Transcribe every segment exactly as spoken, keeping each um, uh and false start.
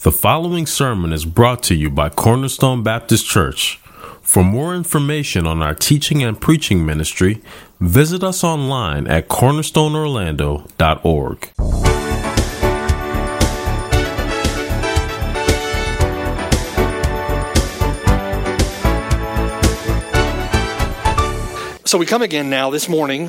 The following sermon is brought to you by Cornerstone Baptist Church. For more information on our teaching and preaching ministry, visit us online at cornerstone orlando dot org. So we come again now this morning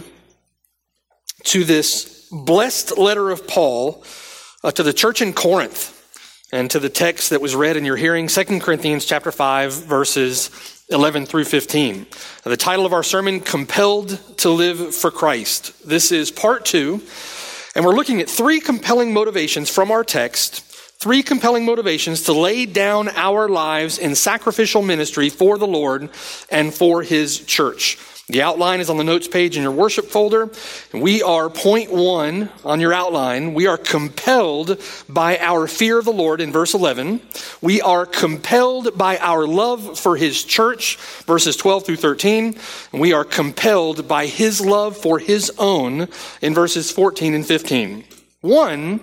to this blessed letter of Paul uh, to the church in Corinth. And to the text that was read in your hearing, Second Corinthians chapter five, verses eleven through fifteen. The title of our sermon, Compelled to Live for Christ. This is part two, and we're looking at three compelling motivations from our text, three compelling motivations to lay down our lives in sacrificial ministry for the Lord and for His church. The outline is on the notes page in your worship folder. We are point one on your outline. We are compelled by our fear of the Lord in verse eleven. We are compelled by our love for His church, verses twelve through thirteen. And we are compelled by His love for His own in verses fourteen and fifteen. One,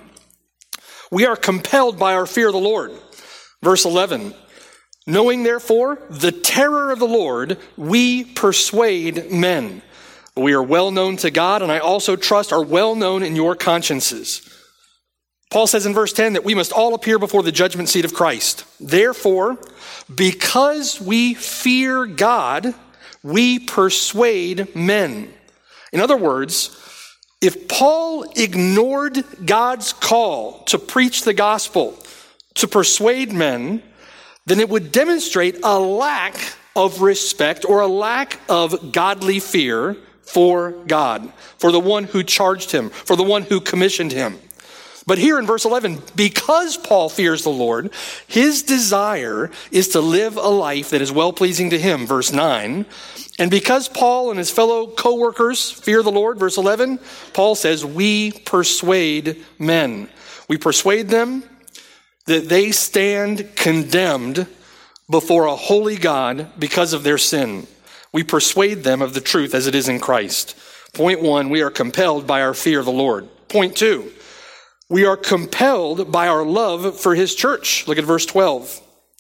we are compelled by our fear of the Lord. Verse eleven. Knowing, therefore, the terror of the Lord, we persuade men. We are well known to God, and I also trust are well known in your consciences. Paul says in verse ten that we must all appear before the judgment seat of Christ. Therefore, because we fear God, we persuade men. In other words, if Paul ignored God's call to preach the gospel, to persuade men, then it would demonstrate a lack of respect or a lack of godly fear for God, for the one who charged him, for the one who commissioned him. But here in verse eleven, because Paul fears the Lord, his desire is to live a life that is well-pleasing to him, verse nine. And because Paul and his fellow co-workers fear the Lord, verse eleven, Paul says, we persuade men. We persuade them that they stand condemned before a holy God because of their sin. We persuade them of the truth as it is in Christ. Point one, we are compelled by our fear of the Lord. Point two, we are compelled by our love for His church. Look at verse twelve.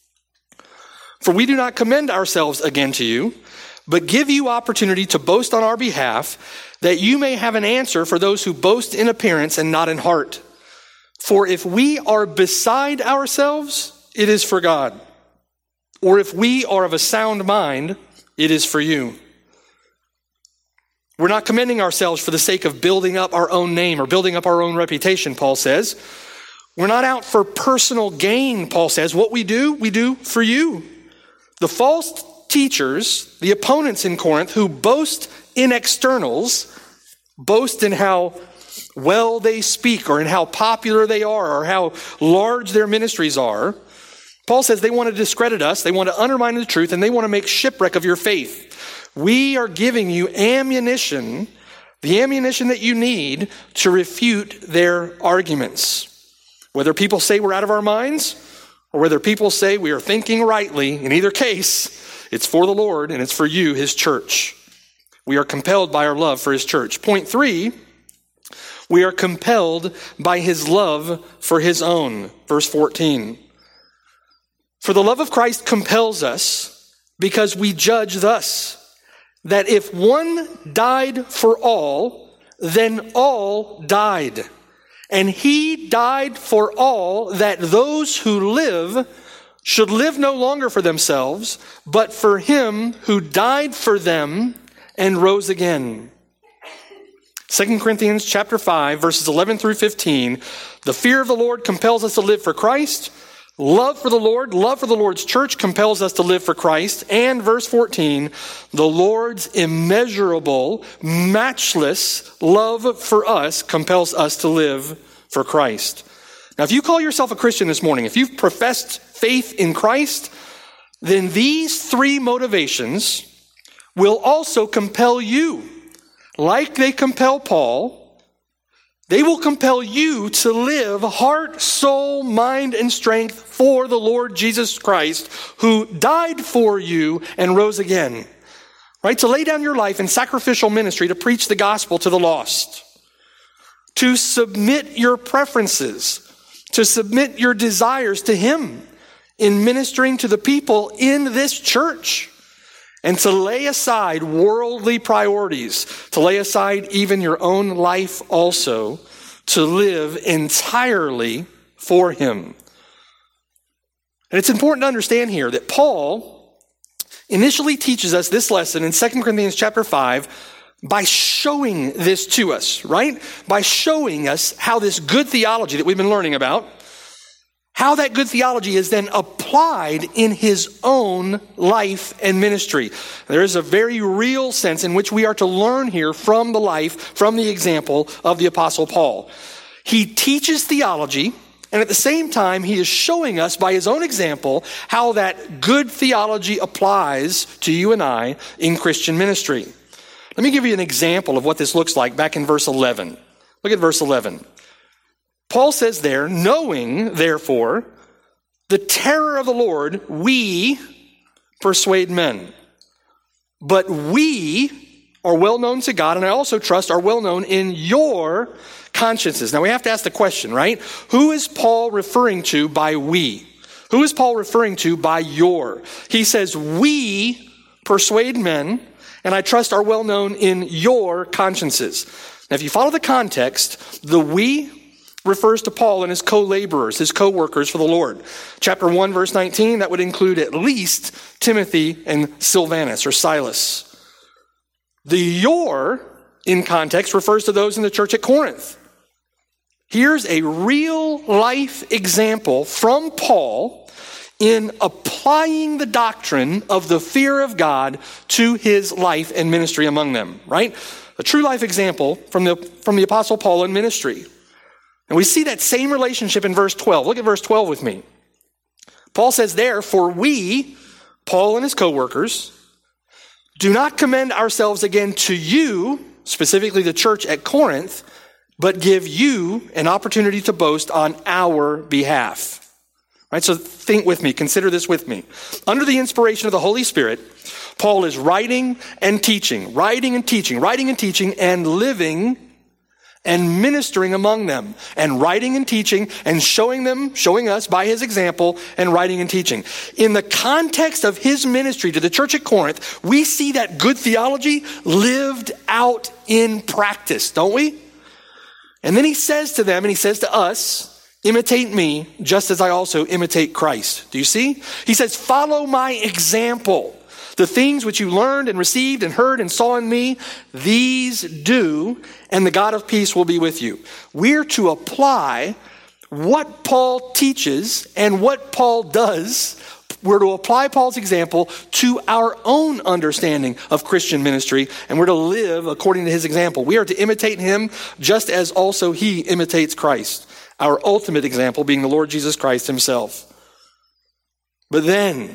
For we do not commend ourselves again to you, but give you opportunity to boast on our behalf, that you may have an answer for those who boast in appearance and not in heart. For if we are beside ourselves, it is for God. Or if we are of a sound mind, it is for you. We're not commending ourselves for the sake of building up our own name or building up our own reputation, Paul says. We're not out for personal gain, Paul says. What we do, we do for you. The false teachers, the opponents in Corinth who boast in externals, boast in how well they speak or in how popular they are or how large their ministries are. Paul says they want to discredit us, they want to undermine the truth, and they want to make shipwreck of your faith. We are giving you ammunition, the ammunition that you need to refute their arguments. Whether people say we're out of our minds or whether people say we are thinking rightly, in either case, it's for the Lord and it's for you, His church. We are compelled by our love for His church. Point three, we are compelled by His love for His own. Verse fourteen. For the love of Christ compels us, because we judge thus, that if one died for all, then all died. And He died for all, that those who live should live no longer for themselves, but for Him who died for them and rose again. Second Corinthians chapter five, verses eleven through fifteen. The fear of the Lord compels us to live for Christ. Love for the Lord, love for the Lord's church compels us to live for Christ. And verse fourteen, the Lord's immeasurable, matchless love for us compels us to live for Christ. Now, if you call yourself a Christian this morning, if you've professed faith in Christ, then these three motivations will also compel you. Like they compel Paul, they will compel you to live heart, soul, mind, and strength for the Lord Jesus Christ, who died for you and rose again. Right? To lay down your life in sacrificial ministry to preach the gospel to the lost. To submit your preferences to submit your desires to him in ministering to the people in this church, and to lay aside worldly priorities, to lay aside even your own life also, to live entirely for him. And it's important to understand here that Paul initially teaches us this lesson in Second Corinthians chapter five by showing this to us, right? By showing us how this good theology that we've been learning about, how that good theology is then applied in his own life and ministry. There is a very real sense in which we are to learn here from the life, from the example of the Apostle Paul. He teaches theology, and at the same time, he is showing us by his own example how that good theology applies to you and I in Christian ministry. Let me give you an example of what this looks like back in verse eleven. Look at verse eleven. Paul says there, knowing, therefore, the terror of the Lord, we persuade men. But we are well known to God, and I also trust are well known in your consciences. Now we have to ask the question, right? Who is Paul referring to by we? Who is Paul referring to by your? He says, we persuade men, and I trust are well known in your consciences. Now if you follow the context, the we refers to Paul and his co-laborers, his co-workers for the Lord. Chapter one, verse nineteen, that would include at least Timothy and Silvanus or Silas. The your, in context, refers to those in the church at Corinth. Here's a real life example from Paul in applying the doctrine of the fear of God to his life and ministry among them, right? A true life example from the, from the Apostle Paul in ministry. And we see that same relationship in verse twelve. Look at verse twelve with me. Paul says there, for we, Paul and his co-workers, do not commend ourselves again to you, specifically the church at Corinth, but give you an opportunity to boast on our behalf. Right? So think with me, consider this with me. Under the inspiration of the Holy Spirit, Paul is writing and teaching, writing and teaching, writing and teaching, and living and ministering among them, and writing and teaching, and showing them, showing us by his example, and writing and teaching. In the context of his ministry to the church at Corinth, we see that good theology lived out in practice, don't we? And then he says to them, and he says to us, imitate me, just as I also imitate Christ. Do you see? He says, follow my example. The things which you learned and received and heard and saw in me, these do, and the God of peace will be with you. We're to apply what Paul teaches and what Paul does. We're to apply Paul's example to our own understanding of Christian ministry, and we're to live according to his example. We are to imitate him just as also he imitates Christ, our ultimate example being the Lord Jesus Christ himself. But then,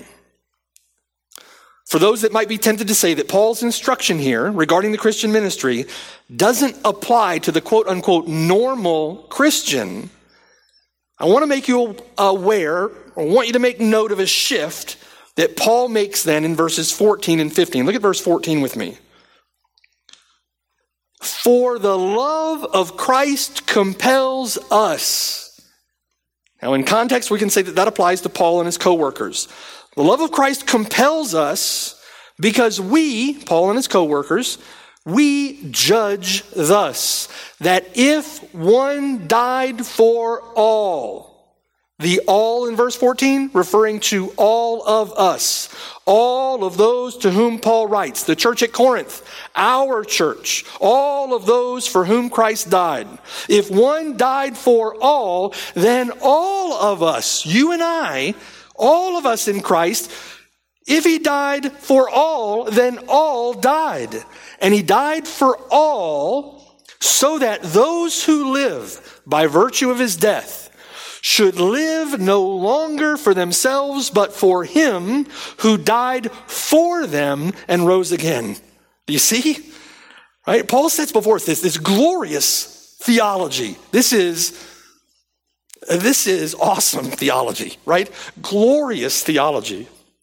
for those that might be tempted to say that Paul's instruction here regarding the Christian ministry doesn't apply to the quote-unquote normal Christian, I want to make you aware, or want you to make note of a shift that Paul makes then in verses fourteen and fifteen. Look at verse fourteen with me. For the love of Christ compels us. Now in context, we can say that that applies to Paul and his co-workers. The love of Christ compels us because we, Paul and his co-workers, we judge thus, that if one died for all, the all in verse fourteen, referring to all of us, all of those to whom Paul writes, the church at Corinth, our church, all of those for whom Christ died. If one died for all, then all of us, you and I, all of us in Christ, if he died for all, then all died. And he died for all so that those who live by virtue of his death should live no longer for themselves, but for him who died for them and rose again. Do you see? Right? Paul sets before us this, this glorious theology. This is This is awesome theology, right? Glorious theology.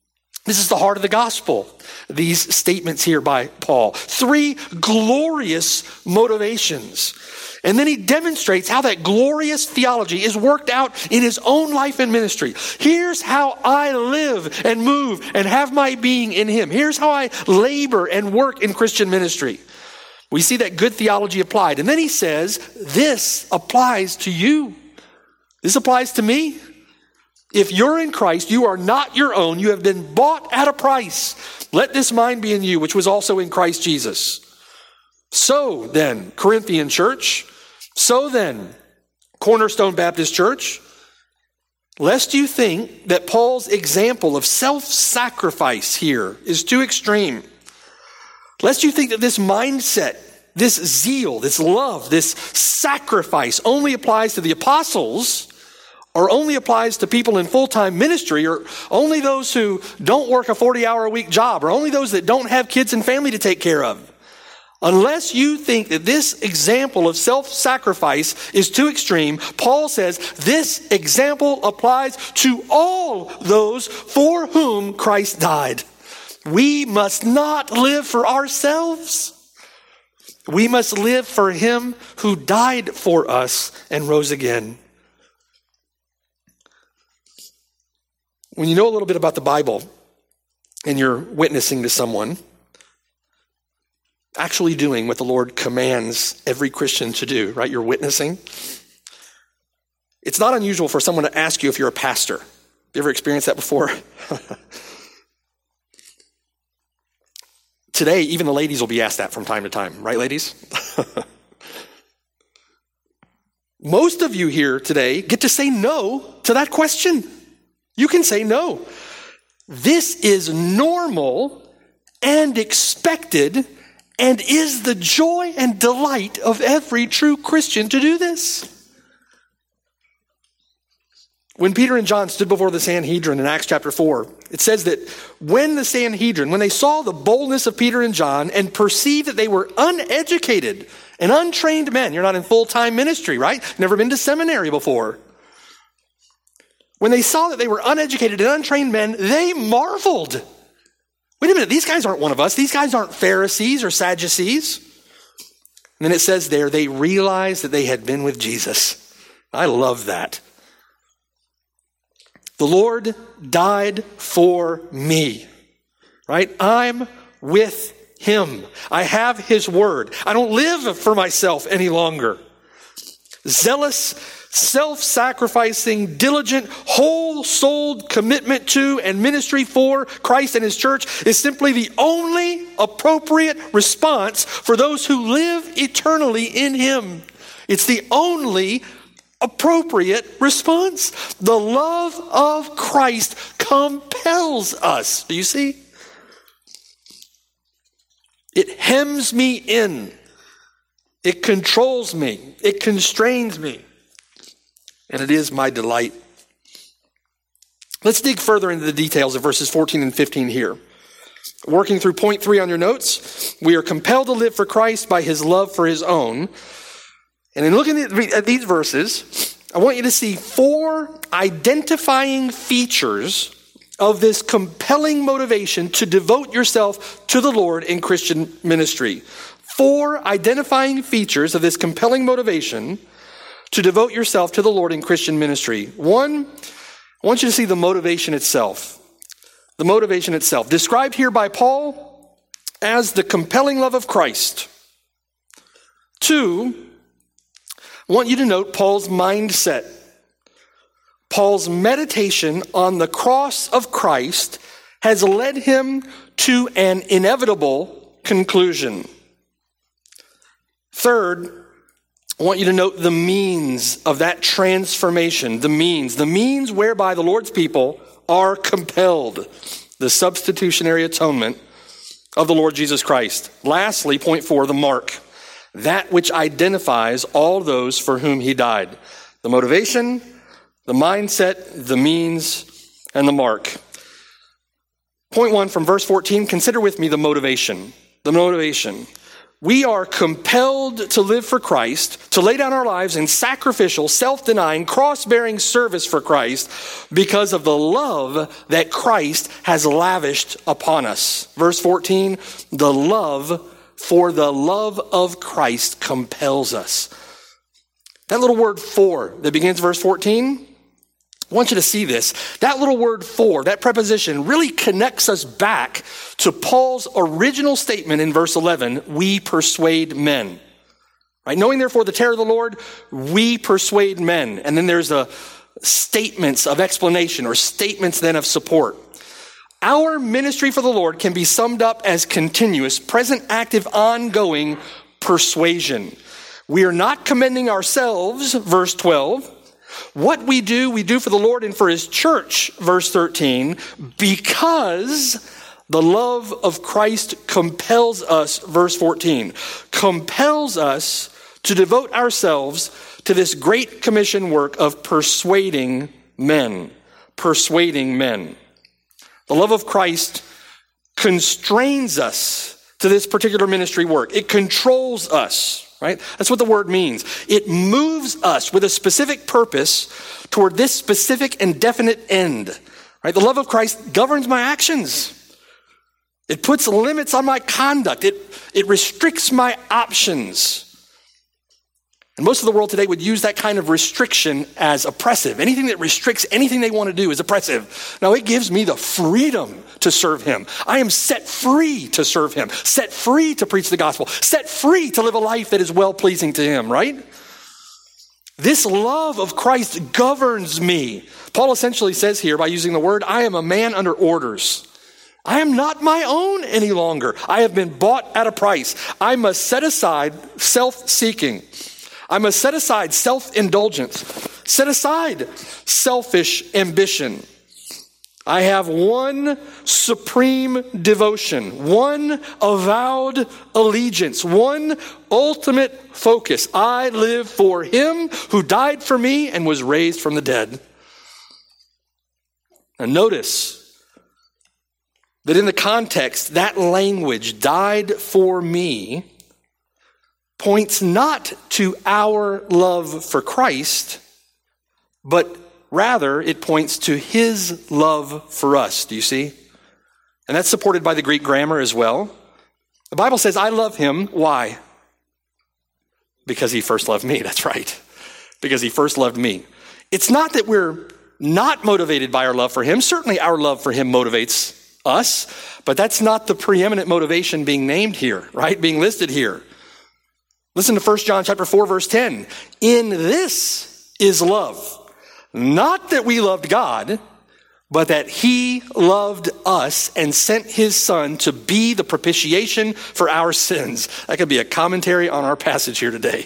This is the heart of the gospel, these statements here by Paul. Three glorious motivations. And then he demonstrates how that glorious theology is worked out in his own life and ministry. Here's how I live and move and have my being in him. Here's how I labor and work in Christian ministry. We see that good theology applied. And then he says, this applies to you. This applies to me. If you're in Christ, you are not your own. You have been bought at a price. Let this mind be in you, which was also in Christ Jesus. So then, Corinthian church, so then, Cornerstone Baptist Church, lest you think that Paul's example of self-sacrifice here is too extreme. Lest you think that this mindset, this zeal, this love, this sacrifice only applies to the apostles, or only applies to people in full-time ministry, or only those who don't work a forty-hour-a-week job, or only those that don't have kids and family to take care of. Unless you think that this example of self-sacrifice is too extreme, Paul says this example applies to all those for whom Christ died. We must not live for ourselves. We must live for him who died for us and rose again. When you know a little bit about the Bible and you're witnessing to someone, actually doing what the Lord commands every Christian to do, right? You're witnessing. It's not unusual for someone to ask you if you're a pastor. You ever experienced that before? Today, even the ladies will be asked that from time to time, right, ladies? Most of you here today get to say no to that question. You can say no. This is normal and expected and is the joy and delight of every true Christian to do this. When Peter and John stood before the Sanhedrin in Acts chapter four, it says that when the Sanhedrin, when they saw the boldness of Peter and John and perceived that they were uneducated and untrained men, you're not in full-time ministry, right? Never been to seminary before. When they saw that they were uneducated and untrained men, they marveled. Wait a minute, these guys aren't one of us. These guys aren't Pharisees or Sadducees. And then it says there, they realized that they had been with Jesus. I love that. The Lord died for me, right? I'm with him. I have his word. I don't live for myself any longer. Zealous, self-sacrificing, diligent, whole-souled commitment to and ministry for Christ and his church is simply the only appropriate response for those who live eternally in him. It's the only appropriate response. The love of Christ compels us. Do you see? It hems me in. It controls me. It constrains me. And it is my delight. Let's dig further into the details of verses fourteen and fifteen here. Working through point three on your notes, we are compelled to live for Christ by his love for his own. And in looking at these verses, I want you to see four identifying features of this compelling motivation to devote yourself to the Lord in Christian ministry. Four identifying features of this compelling motivation to devote yourself to the Lord in Christian ministry. One, I want you to see the motivation itself. The motivation itself, described here by Paul as the compelling love of Christ. Two, I want you to note Paul's mindset. Paul's meditation on the cross of Christ has led him to an inevitable conclusion. Third, I want you to note the means of that transformation, the means, the means whereby the Lord's people are compelled, the substitutionary atonement of the Lord Jesus Christ. Lastly, point four, the mark, that which identifies all those for whom he died. The motivation, the mindset, the means, and the mark. Point one from verse fourteen, consider with me the motivation. The motivation. We are compelled to live for Christ, to lay down our lives in sacrificial, self-denying, cross-bearing service for Christ because of the love that Christ has lavished upon us. Verse fourteen, the love, for the love of Christ compels us. That little word for that begins verse fourteen, I want you to see this. That little word for, that preposition, really connects us back to Paul's original statement in verse eleven, we persuade men. Right? Knowing therefore the terror of the Lord, we persuade men. And then there's a statements of explanation or statements then of support. Our ministry for the Lord can be summed up as continuous, present, active, ongoing persuasion. We are not commending ourselves, verse twelve. What we do, we do for the Lord and for his church, verse thirteen, because the love of Christ compels us, verse fourteen, compels us to devote ourselves to this great commission work of persuading men, persuading men. The love of Christ constrains us to this particular ministry work. It controls us. Right? That's what the word means. It moves us with a specific purpose toward this specific and definite end. Right? The love of Christ governs my actions. It puts limits on my conduct. It, it restricts my options. And most of the world today would use that kind of restriction as oppressive. Anything that restricts anything they want to do is oppressive. Now, it gives me the freedom to serve him. I am set free to serve him, set free to preach the gospel, set free to live a life that is well-pleasing to him, right? This love of Christ governs me. Paul essentially says here, by using the word, I am a man under orders. I am not my own any longer. I have been bought at a price. I must set aside self-seeking. I must set aside self-indulgence, set aside selfish ambition. I have one supreme devotion, one avowed allegiance, one ultimate focus. I live for him who died for me and was raised from the dead. And notice that in the context, that language, died for me, points not to our love for Christ, but rather it points to his love for us. Do you see? And that's supported by the Greek grammar as well. The Bible says, I love him. Why? Because he first loved me. That's right. Because he first loved me. It's not that we're not motivated by our love for him. Certainly our love for him motivates us, but that's not the preeminent motivation being named here, right? Being listed here. Listen to First John chapter four, verse ten. In this is love. Not that we loved God, but that he loved us and sent his son to be the propitiation for our sins. That could be a commentary on our passage here today.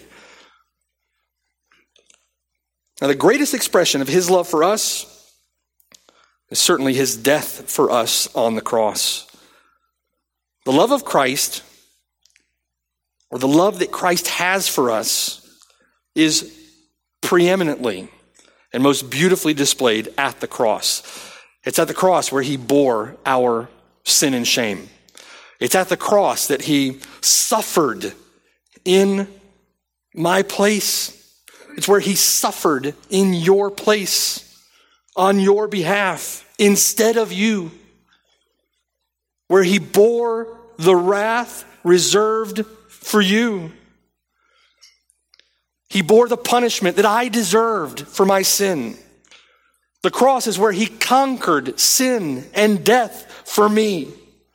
Now, the greatest expression of his love for us is certainly his death for us on the cross. The love of Christ, or the love that Christ has for us, is preeminently and most beautifully displayed at the cross. It's at the cross where he bore our sin and shame. It's at the cross that he suffered in my place. It's where he suffered in your place, on your behalf, instead of you. Where he bore the wrath reserved for you. He bore the punishment that I deserved for my sin. The cross is where he conquered sin and death for me.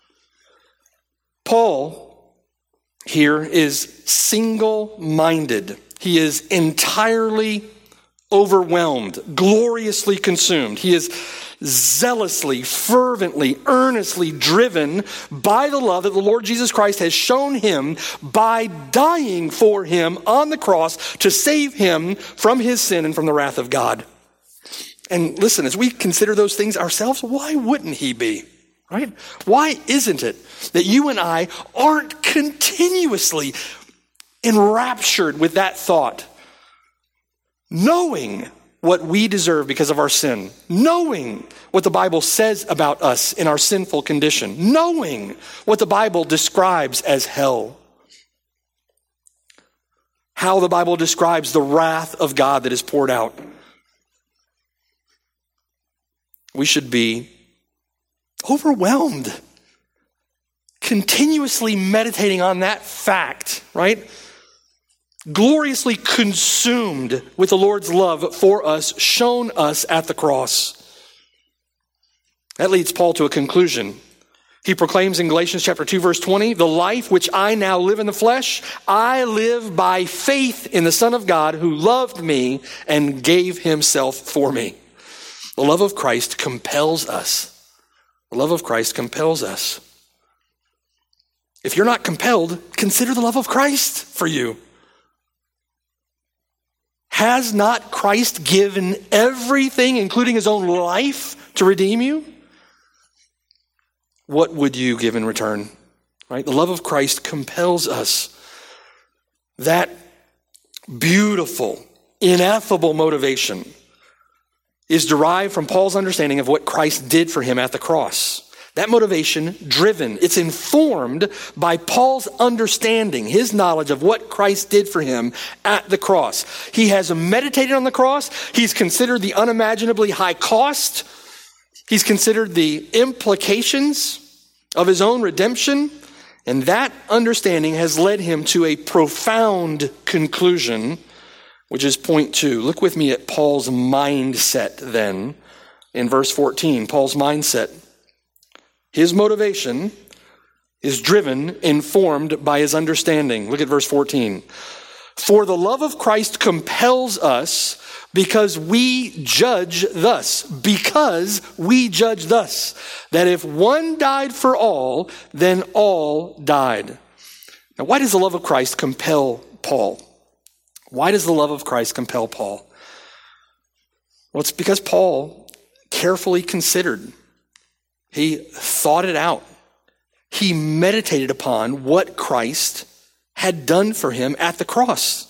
Paul here is single-minded. He is entirely overwhelmed, gloriously consumed. He is zealously, fervently, earnestly driven by the love that the Lord Jesus Christ has shown him by dying for him on the cross to save him from his sin and from the wrath of God. And listen, as we consider those things ourselves, why wouldn't he be? Right? Why isn't it that you and I aren't continuously enraptured with that thought, knowing what we deserve because of our sin, knowing what the Bible says about us in our sinful condition, knowing what the Bible describes as hell, how the Bible describes the wrath of God that is poured out. We should be overwhelmed, continuously meditating on that fact, right? Gloriously consumed with the Lord's love for us, shown us at the cross. That leads Paul to a conclusion. He proclaims in Galatians chapter two, verse twenty, the life which I now live in the flesh, I live by faith in the Son of God who loved me and gave himself for me. The love of Christ compels us. The love of Christ compels us. If you're not compelled, consider the love of Christ for you. Has not Christ given everything, including his own life, to redeem you? What would you give in return? Right? The love of Christ compels us. That beautiful, ineffable motivation is derived from Paul's understanding of what Christ did for him at the cross. That motivation, driven, it's informed by Paul's understanding, his knowledge of what Christ did for him at the cross. He has meditated on the cross. He's considered the unimaginably high cost. He's considered the implications of his own redemption. And that understanding has led him to a profound conclusion, which is point two. Look with me at Paul's mindset then in verse fourteen. Paul's mindset. His motivation is driven, informed by his understanding. Look at verse fourteen. For the love of Christ compels us because we judge thus, because we judge thus, that if one died for all, then all died. Now, why does the love of Christ compel Paul? Why does the love of Christ compel Paul? Well, it's because Paul carefully considered. He thought it out. He meditated upon what Christ had done for him at the cross.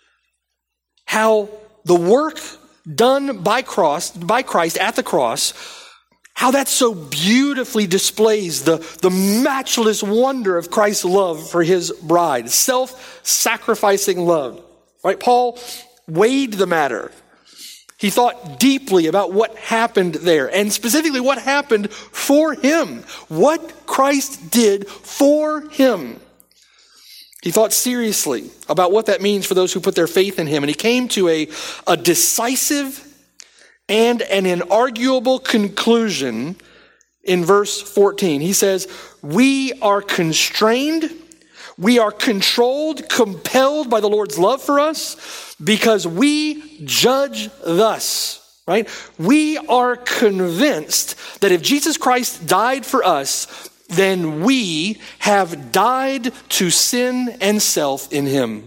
How the work done by cross, by Christ at the cross, how that so beautifully displays the, the matchless wonder of Christ's love for his bride. Self-sacrificing love. Right? Paul weighed the matter. He thought deeply about what happened there, and specifically what happened for him, what Christ did for him. He thought seriously about what that means for those who put their faith in him, and he came to a, a decisive and an inarguable conclusion in verse fourteen. He says, we are constrained, we are controlled, compelled by the Lord's love for us, because we judge thus, right? We are convinced that if Jesus Christ died for us, then we have died to sin and self in him.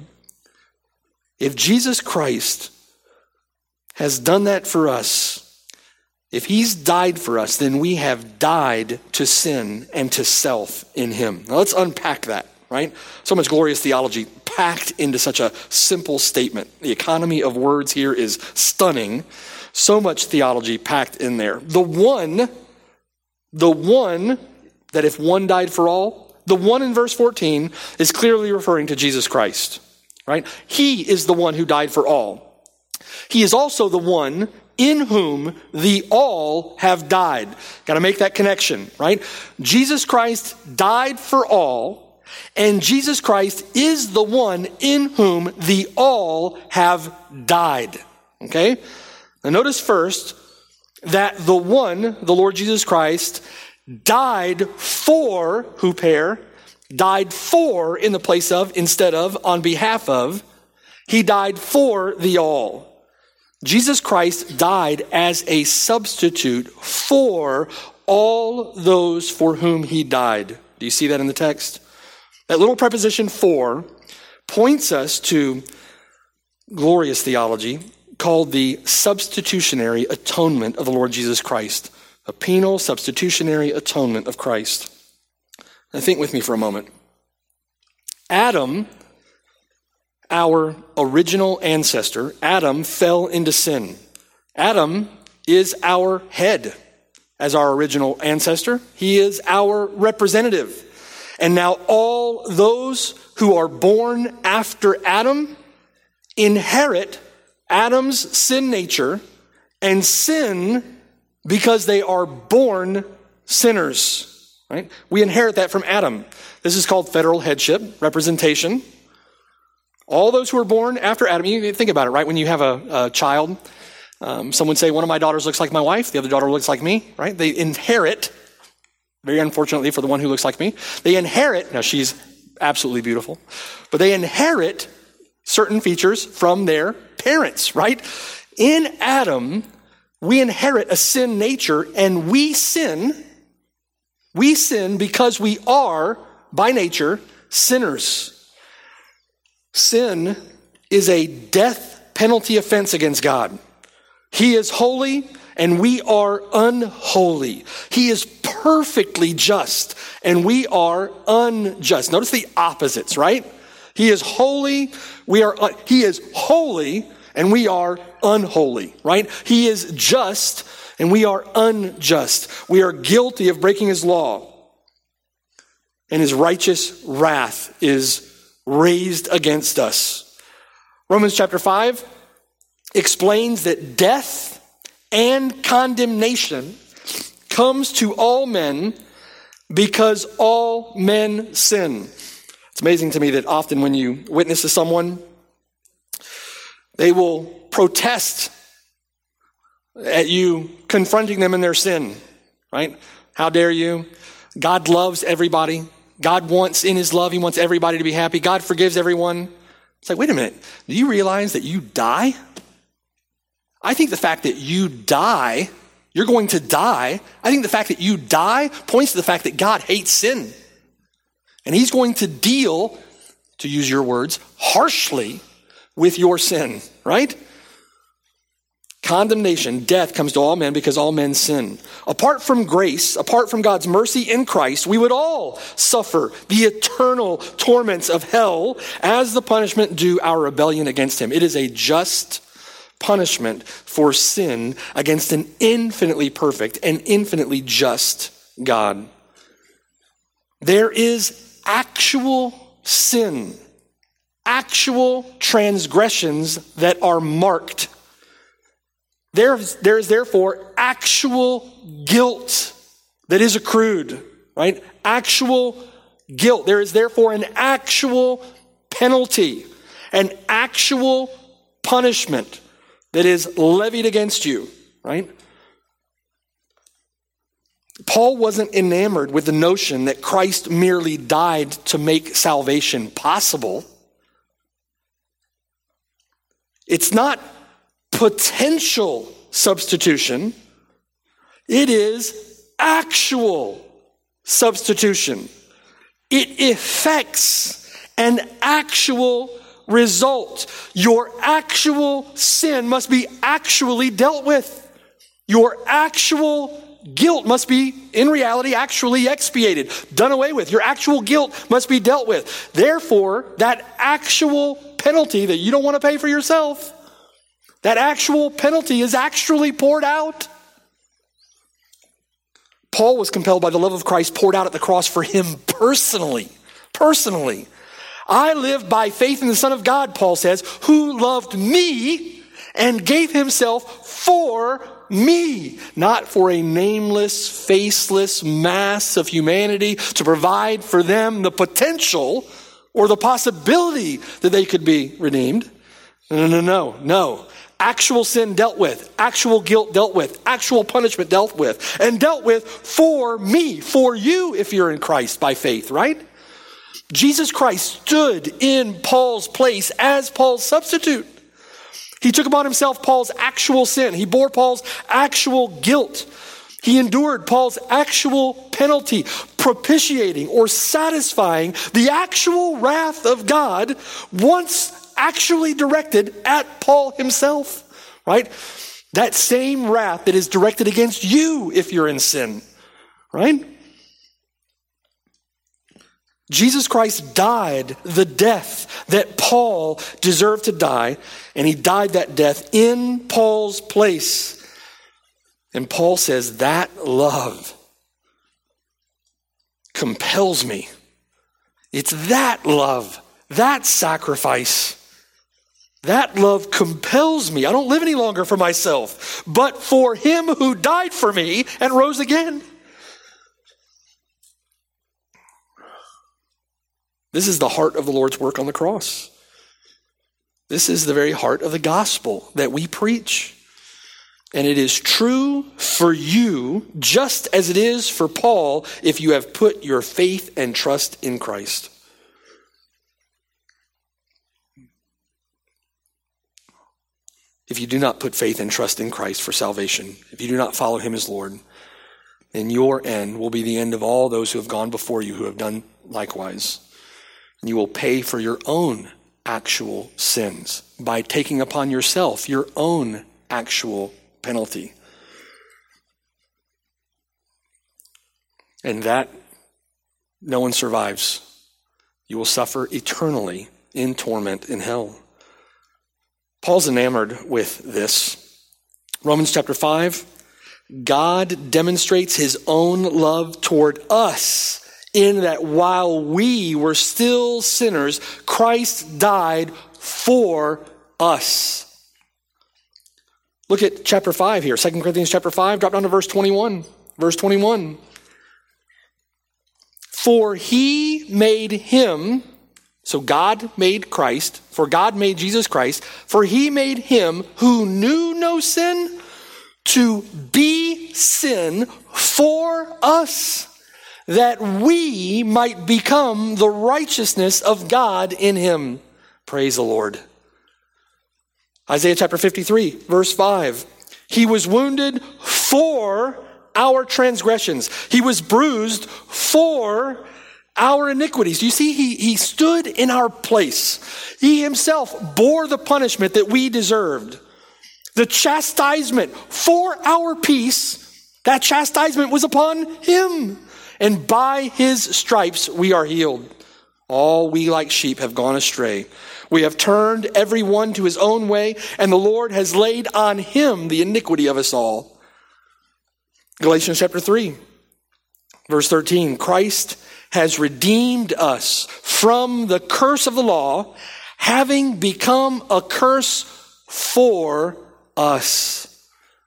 If Jesus Christ has done that for us, if he's died for us, then we have died to sin and to self in him. Now let's unpack that, right? So much glorious theology packed into such a simple statement. The economy of words here is stunning. So much theology packed in there. The one, the one that if one died for all, the one in verse fourteen is clearly referring to Jesus Christ, right? He is the one who died for all. He is also the one in whom the all have died. Got to make that connection, right? Jesus Christ died for all, and Jesus Christ is the one in whom the all have died. Okay? Now notice first that the one, the Lord Jesus Christ, died for, huper, died for in the place of, instead of, on behalf of. He died for the all. Jesus Christ died as a substitute for all those for whom he died. Do you see that in the text? That little preposition for points us to glorious theology called the substitutionary atonement of the Lord Jesus Christ. A penal substitutionary atonement of Christ. Now think with me for a moment. Adam, our original ancestor, Adam fell into sin. Adam is our head as our original ancestor. He is our representative. And now all those who are born after Adam inherit Adam's sin nature and sin because they are born sinners, right? We inherit that from Adam. This is called federal headship, representation. All those who are born after Adam, you think about it, right? When you have a, a child, um, some would say, one of my daughters looks like my wife, the other daughter looks like me, right? They inherit, very unfortunately for the one who looks like me, they inherit, now she's absolutely beautiful, but they inherit certain features from their parents, right? In Adam, we inherit a sin nature, and we sin, we sin because we are, by nature, sinners. Sin is a death penalty offense against God. He is holy and we are unholy. He is perfectly just and we are unjust. Notice the opposites, right? He is holy, we are un- he is holy and we are unholy, right? He is just and we are unjust. We are guilty of breaking his law. And his righteous wrath is raised against us. Romans chapter five explains that death and condemnation comes to all men because all men sin. It's amazing to me that often when you witness to someone, they will protest at you confronting them in their sin, right? How dare you? God loves everybody. God wants, in his love, he wants everybody to be happy. God forgives everyone. It's like, wait a minute. Do you realize that you die? I think the fact that you die, you're going to die. I think the fact that you die points to the fact that God hates sin. And he's going to deal, to use your words, harshly with your sin, right? Condemnation, death comes to all men because all men sin. Apart from grace, apart from God's mercy in Christ, we would all suffer the eternal torments of hell as the punishment due our rebellion against him. It is a just punishment for sin against an infinitely perfect and infinitely just God. There is actual sin, actual transgressions that are marked. There, there is therefore actual guilt that is accrued, right? Actual guilt. There is therefore an actual penalty, an actual punishment that is levied against you, right? Paul wasn't enamored with the notion that Christ merely died to make salvation possible. It's not potential substitution. It is actual substitution. It effects an actual result. Your actual sin must be actually dealt with. Your actual guilt must be, in reality, actually expiated, done away with. Your actual guilt must be dealt with. Therefore, that actual penalty that you don't want to pay for yourself, that actual penalty is actually poured out. Paul was compelled by the love of Christ poured out at the cross for him personally. Personally. I live by faith in the Son of God, Paul says, who loved me and gave himself for me, not for a nameless, faceless mass of humanity to provide for them the potential or the possibility that they could be redeemed. No, no, no, no. Actual sin dealt with, actual guilt dealt with, actual punishment dealt with, and dealt with for me, for you if you're in Christ by faith, right? Jesus Christ stood in Paul's place as Paul's substitute. He took upon himself Paul's actual sin. He bore Paul's actual guilt. He endured Paul's actual penalty, propitiating or satisfying the actual wrath of God once actually directed at Paul himself, right? That same wrath that is directed against you if you're in sin, right? Jesus Christ died the death that Paul deserved to die, and he died that death in Paul's place. And Paul says that love compels me. It's that love, that sacrifice That love compels me. I don't live any longer for myself, but for him who died for me and rose again. This is the heart of the Lord's work on the cross. This is the very heart of the gospel that we preach. And it is true for you, just as it is for Paul, if you have put your faith and trust in Christ. If you do not put faith and trust in Christ for salvation, if you do not follow him as Lord, then your end will be the end of all those who have gone before you, who have done likewise. And you will pay for your own actual sins by taking upon yourself your own actual penalty. And that no one survives. You will suffer eternally in torment in hell. Paul's enamored with this. Romans chapter five, God demonstrates his own love toward us in that while we were still sinners, Christ died for us. Look at chapter five here, Second Corinthians chapter five, drop down to verse twenty-one. Verse twenty-one. For he made him, so God made Christ, for God made Jesus Christ, for he made him who knew no sin to be sin for us, that we might become the righteousness of God in him. Praise the Lord. Isaiah chapter fifty-three, verse five. He was wounded for our transgressions. He was bruised for our iniquities. You see, he, he stood in our place. He himself bore the punishment that we deserved. The chastisement for our peace, that chastisement was upon him. And by his stripes we are healed. All we like sheep have gone astray. We have turned every one to his own way, and the Lord has laid on him the iniquity of us all. Galatians chapter three, verse thirteen. Christ has redeemed us from the curse of the law, having become a curse for us.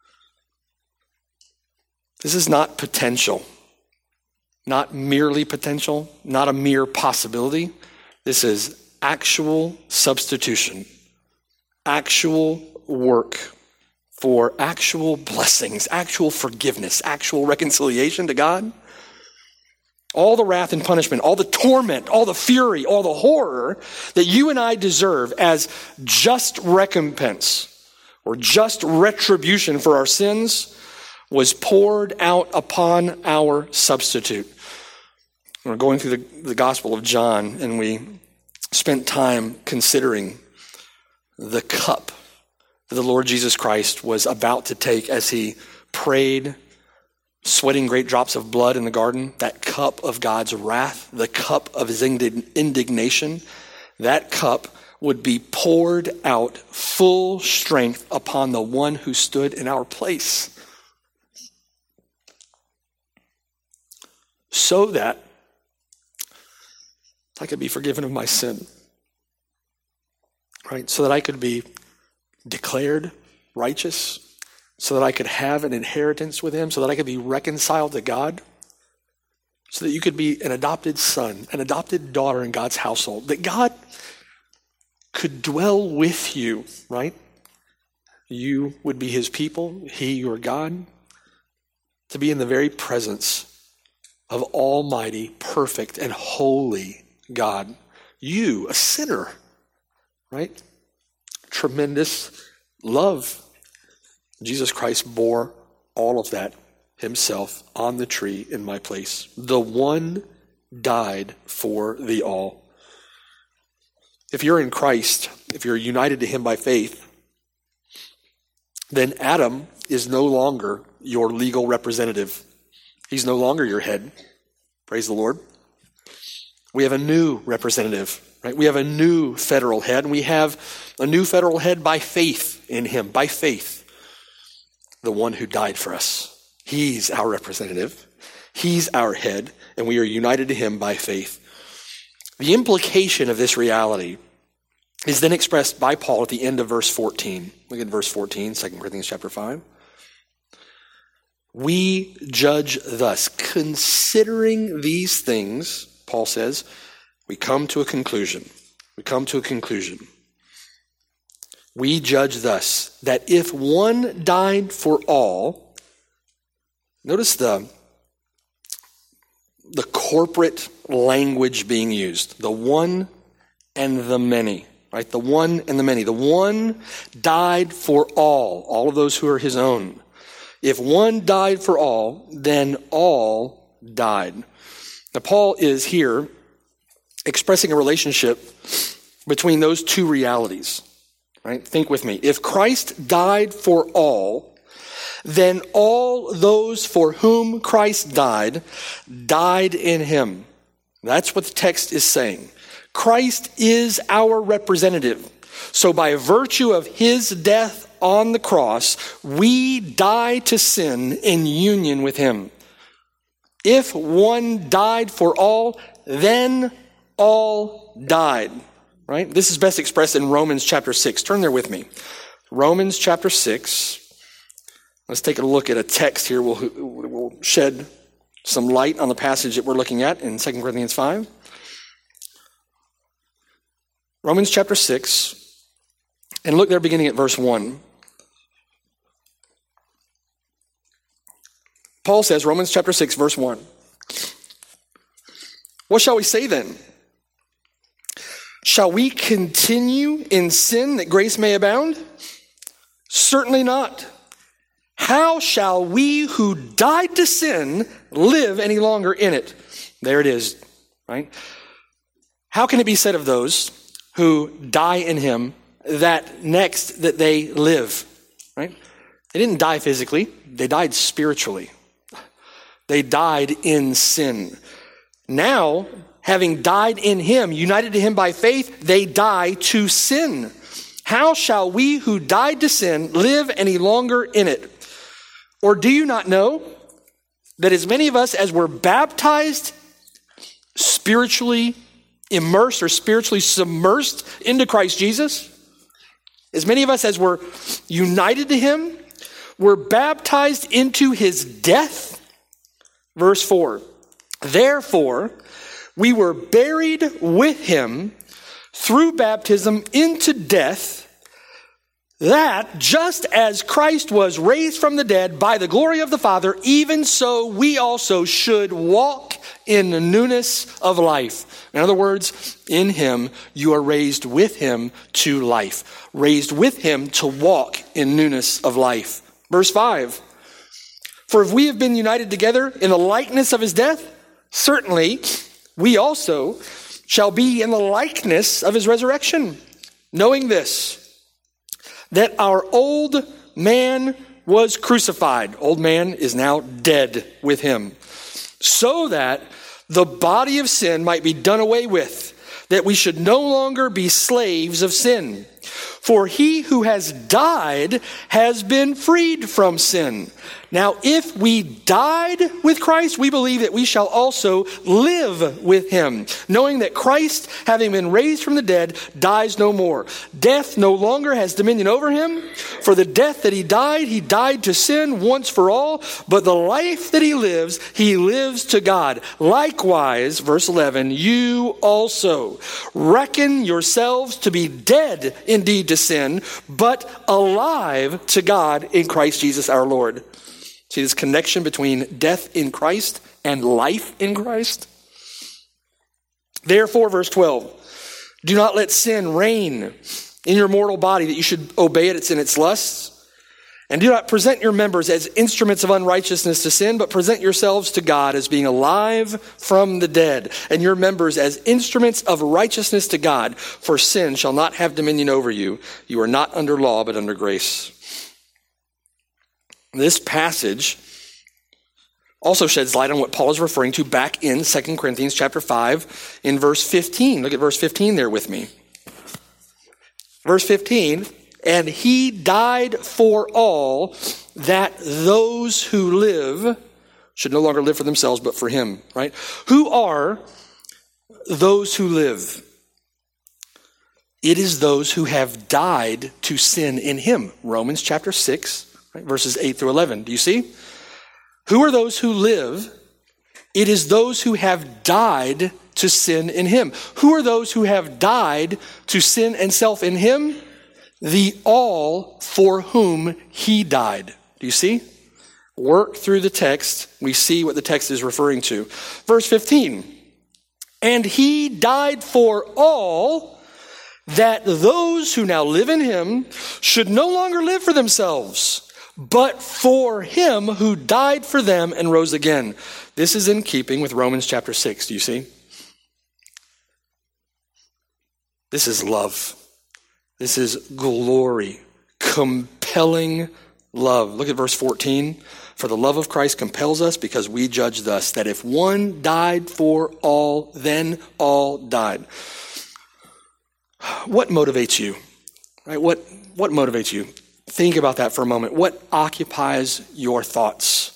This is not potential. Not merely potential, not a mere possibility. This is actual substitution, actual work for actual blessings, actual forgiveness, actual reconciliation to God. All the wrath and punishment, all the torment, all the fury, all the horror that you and I deserve as just recompense or just retribution for our sins was poured out upon our substitute. We're going through the, the Gospel of John, and we spent time considering the cup that the Lord Jesus Christ was about to take as he prayed, sweating great drops of blood in the garden. That cup of God's wrath, the cup of his indignation, that cup would be poured out full strength upon the one who stood in our place, so that I could be forgiven of my sin, right? So that I could be declared righteous, so that I could have an inheritance with him, so that I could be reconciled to God, so that you could be an adopted son, an adopted daughter in God's household, that God could dwell with you, right? You would be his people, he your God, to be in the very presence of almighty, perfect, and holy God. You, a sinner, right? Tremendous love. Jesus Christ bore all of that himself on the tree in my place. The one died for the all. If you're in Christ, if you're united to him by faith, then Adam is no longer your legal representative. He's no longer your head. Praise the Lord. We have a new representative, right? We have a new federal head, and we have a new federal head by faith in him, by faith. The one who died for us. He's our representative. He's our head, and we are united to him by faith. The implication of this reality is then expressed by Paul at the end of verse fourteen. Look at verse fourteen, Second Corinthians chapter five. We judge thus, considering these things, Paul says, we come to a conclusion. We come to a conclusion. We judge thus, that if one died for all, notice the, the corporate language being used, the one and the many, right? The one and the many. The one died for all, all of those who are his own. If one died for all, then all died. Now, Paul is here expressing a relationship between those two realities. Right? Think with me. If Christ died for all, then all those for whom Christ died, died in him. That's what the text is saying. Christ is our representative. So by virtue of his death on the cross, we die to sin in union with him. If one died for all, then all died. Right? This is best expressed in Romans chapter six. Turn there with me. Romans chapter six. Let's take a look at a text here. We'll, we'll shed some light on the passage that we're looking at in Second Corinthians five. Romans chapter six. And look there beginning at verse one. Paul says, Romans chapter six, verse one. What shall we say then? Shall we continue in sin that grace may abound? Certainly not. How shall we who died to sin live any longer in it? There it is, right? How can it be said of those who die in him that next that they live, right? They didn't die physically. They died spiritually. They died in sin. Now, having died in him, united to him by faith, they die to sin. How shall we who died to sin live any longer in it? Or do you not know that as many of us as were baptized, spiritually immersed or spiritually submersed into Christ Jesus, as many of us as were united to him, were baptized into his death? Verse four, therefore, we were buried with him through baptism into death, that just as Christ was raised from the dead by the glory of the Father, even so we also should walk in the newness of life. In other words, in him you are raised with him to life, raised with him to walk in newness of life. Verse five, for if we have been united together in the likeness of his death, certainly we also shall be in the likeness of his resurrection, knowing this, that our old man was crucified. Old man is now dead with him, so that the body of sin might be done away with, that we should no longer be slaves of sin. For he who has died has been freed from sin. Now, if we died with Christ, we believe that we shall also live with him, knowing that Christ, having been raised from the dead, dies no more. Death no longer has dominion over him. For the death that he died, he died to sin once for all. But the life that he lives, he lives to God. Likewise, verse eleven, you also reckon yourselves to be dead indeed to sin, but alive to God in Christ Jesus our Lord. See this connection between death in Christ and life in Christ? Therefore, verse twelve, do not let sin reign in your mortal body, that you should obey it in its lusts. And do not present your members as instruments of unrighteousness to sin, but present yourselves to God as being alive from the dead, and your members as instruments of righteousness to God. For sin shall not have dominion over you. You are not under law, but under grace. This passage also sheds light on what Paul is referring to back in Second Corinthians chapter five in verse fifteen. Look at verse fifteen there with me. Verse fifteen, and he died for all, that those who live should no longer live for themselves, but for him, right? Who are those who live? It is those who have died to sin in him. Romans chapter six, right, verses eight through eleven. Do you see? Who are those who live? It is those who have died to sin in him. Who are those who have died to sin and self in him? The all for whom he died. Do you see? Work through the text. We see what the text is referring to. Verse fifteen. And he died for all, that those who now live in him should no longer live for themselves, but for him who died for them and rose again. This is in keeping with Romans chapter six. Do you see? This is love. This is glory, compelling love. Look at verse fourteen. For the love of Christ compels us, because we judge thus, that if one died for all, then all died. What motivates you? Right? What, what motivates you? Think about that for a moment. What occupies your thoughts?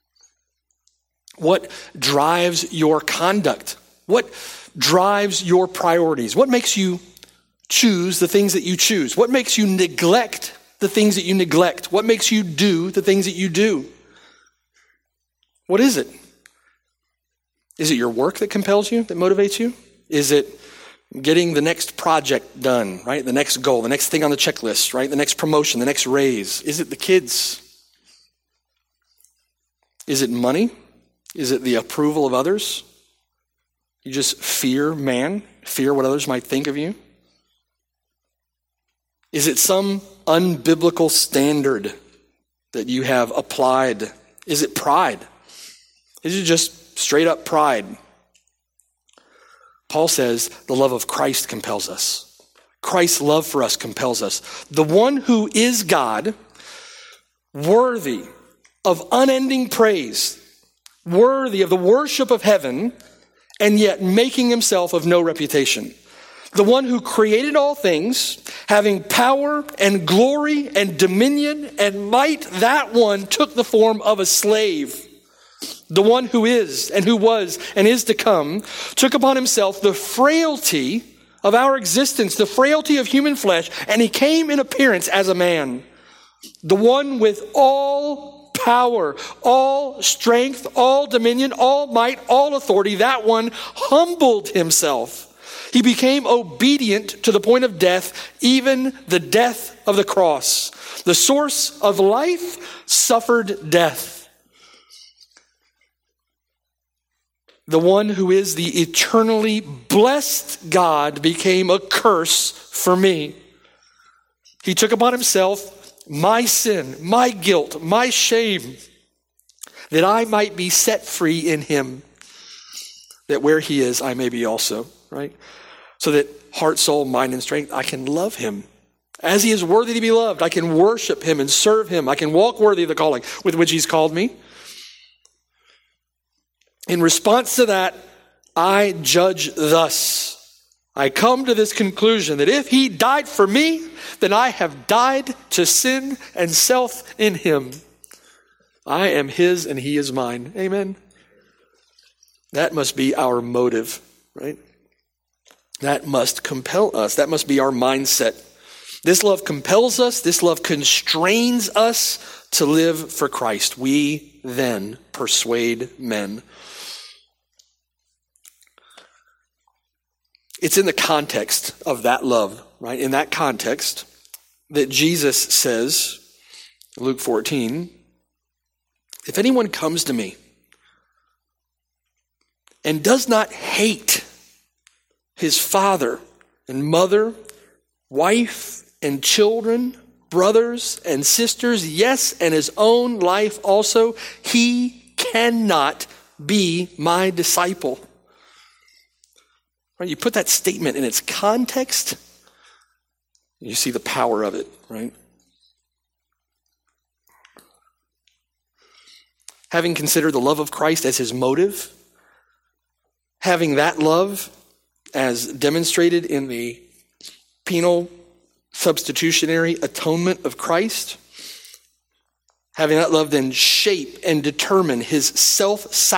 What drives your conduct? What drives your priorities? What makes you choose the things that you choose? What makes you neglect the things that you neglect? What makes you do the things that you do? What is it? Is it your work that compels you, that motivates you? Is it getting the next project done, right? The next goal, the next thing on the checklist, right? The next promotion, the next raise. Is it the kids? Is it money? Is it the approval of others? You just fear man, fear what others might think of you? Is it some unbiblical standard that you have applied? Is it pride? Is it just straight up pride? Paul says the love of Christ compels us. Christ's love for us compels us. The one who is God, worthy of unending praise, worthy of the worship of heaven, and yet making himself of no reputation. The one who created all things, having power and glory and dominion and might, that one took the form of a slave. The one who is and who was and is to come took upon himself the frailty of our existence, the frailty of human flesh, and he came in appearance as a man. The one with all power, all strength, all dominion, all might, all authority, that one humbled himself. He became obedient to the point of death, even the death of the cross. The source of life suffered death. The one who is the eternally blessed God became a curse for me. He took upon himself my sin, my guilt, my shame, that I might be set free in him, that where he is, I may be also, right? So that heart, soul, mind, and strength, I can love him. As he is worthy to be loved, I can worship him and serve him. I can walk worthy of the calling with which he's called me. In response to that, I judge thus. I come to this conclusion that if he died for me, then I have died to sin and self in him. I am his and he is mine. Amen. That must be our motive, right? That must compel us. That must be our mindset. This love compels us. This love constrains us to live for Christ. We then persuade men. It's in the context of that love, right? In that context that Jesus says, Luke fourteen, if anyone comes to me and does not hate his father and mother, wife and children, brothers and sisters, yes, and his own life also, he cannot be my disciple. Right? You put that statement in its context, you see the power of it, right? Having considered the love of Christ as his motive, having that love as demonstrated in the penal substitutionary atonement of Christ, having that love then shape and determine his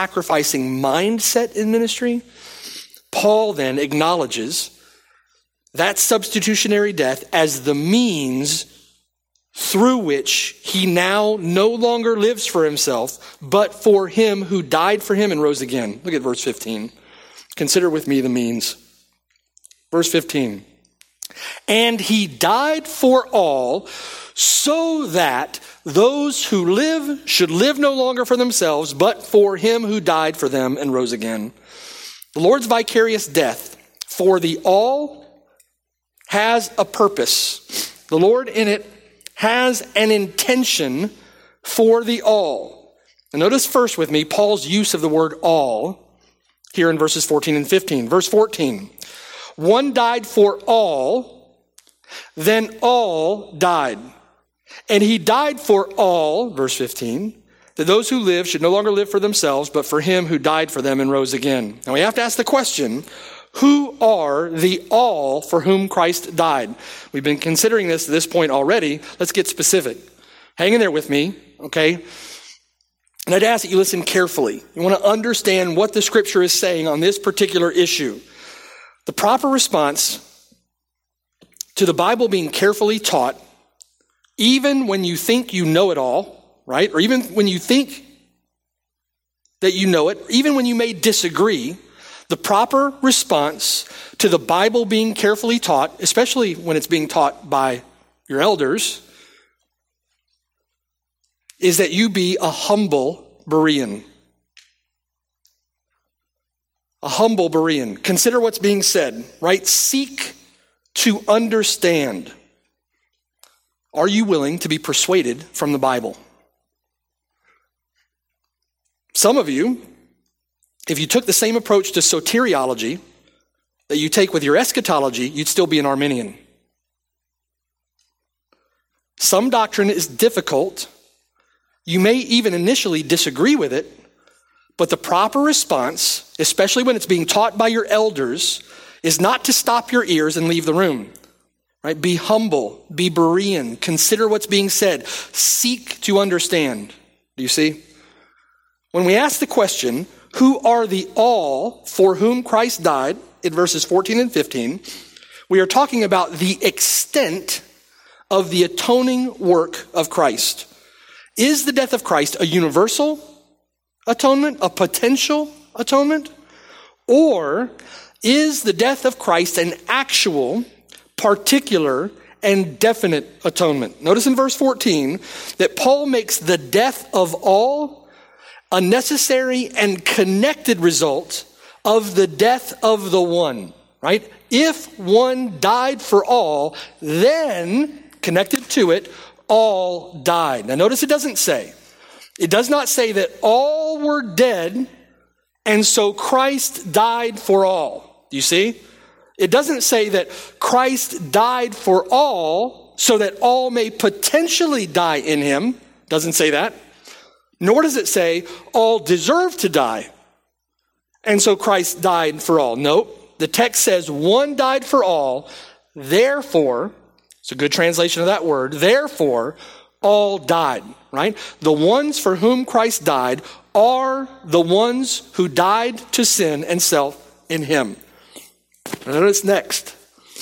self-sacrificing mindset in ministry, Paul then acknowledges that substitutionary death as the means through which he now no longer lives for himself, but for him who died for him and rose again. Look at verse fifteen. Consider with me the means. Verse fifteen. And he died for all, so that those who live should live no longer for themselves, but for him who died for them and rose again. The Lord's vicarious death for the all has a purpose. The Lord in it has an intention for the all. And notice first with me Paul's use of the word all here in verses fourteen and fifteen. Verse fourteen, one died for all, then all died. And he died for all, verse fifteen, that those who live should no longer live for themselves, but for him who died for them and rose again. Now we have to ask the question, who are the all for whom Christ died? We've been considering this at this point already. Let's get specific. Hang in there with me, okay? And I'd ask that you listen carefully. You want to understand what the scripture is saying on this particular issue. The proper response to the Bible being carefully taught, even when you think you know it all, right? Or even when you think that you know it, even when you may disagree, the proper response to the Bible being carefully taught, especially when it's being taught by your elders, is that you be a humble Berean. A humble Berean. Consider what's being said, right? Seek to understand. Are you willing to be persuaded from the Bible? Some of you, if you took the same approach to soteriology that you take with your eschatology, you'd still be an Arminian. Some doctrine is difficult. You may even initially disagree with it, but the proper response, especially when it's being taught by your elders, is not to stop your ears and leave the room. Right? Be humble, be Berean, consider what's being said, seek to understand. Do you see? When we ask the question, who are the all for whom Christ died, in verses fourteen and fifteen, we are talking about the extent of the atoning work of Christ. Is the death of Christ a universal atonement, a potential atonement? Or is the death of Christ an actual, particular, and definite atonement? Notice in verse fourteen that Paul makes the death of all a necessary and connected result of the death of the one, right? If one died for all, then, connected to it, all died. Now notice it doesn't say, it does not say that all were dead and so Christ died for all. Do you see? It doesn't say that Christ died for all so that all may potentially die in him. Doesn't say that. Nor does it say all deserve to die. And so Christ died for all. Nope. The text says one died for all. Therefore, it's a good translation of that word. Therefore, all died, right? The ones for whom Christ died are the ones who died to sin and self in him. Notice next.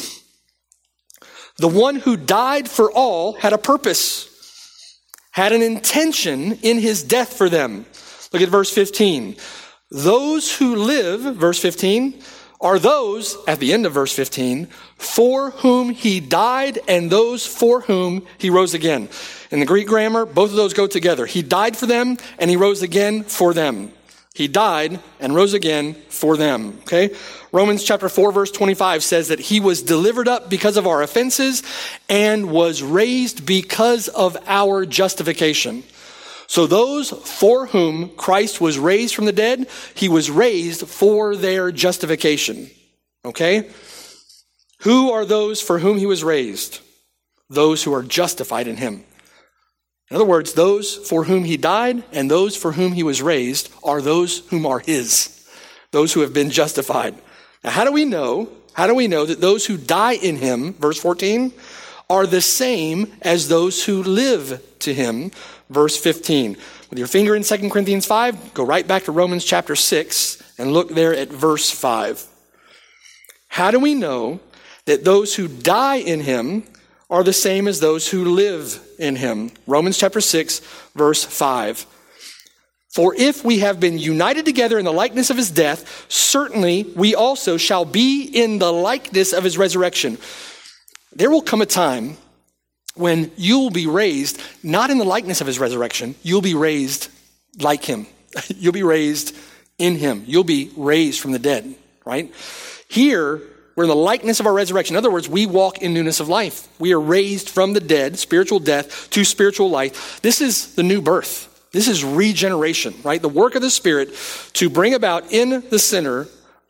The one who died for all had a purpose, had an intention in his death for them. Look at verse fifteen. Those who live, verse fifteen, are those, at the end of verse fifteen, for whom he died and those for whom he rose again. In the Greek grammar, both of those go together. He died for them and he rose again for them. He died and rose again for them. Okay? Romans chapter four verse twenty-five says that he was delivered up because of our offenses and was raised because of our justification. So those for whom Christ was raised from the dead, he was raised for their justification. Okay? Who are those for whom he was raised? Those who are justified in him. In other words, those for whom he died and those for whom he was raised are those whom are his. Those who have been justified. Now, how do we know? How do we know that those who die in him, verse fourteen, are the same as those who live to him, verse fifteen? With your finger in Second Corinthians five, go right back to Romans chapter six and look there at verse five. How do we know that those who die in him are the same as those who live in him. Romans chapter six, verse five. For if we have been united together in the likeness of his death, certainly we also shall be in the likeness of his resurrection. There will come a time when you will be raised, not in the likeness of his resurrection, you'll be raised like him. You'll be raised in him. You'll be raised from the dead, right? Here, we're in the likeness of our resurrection. In other words, we walk in newness of life. We are raised from the dead, spiritual death, to spiritual life. This is the new birth. This is regeneration, right? The work of the Spirit to bring about in the sinner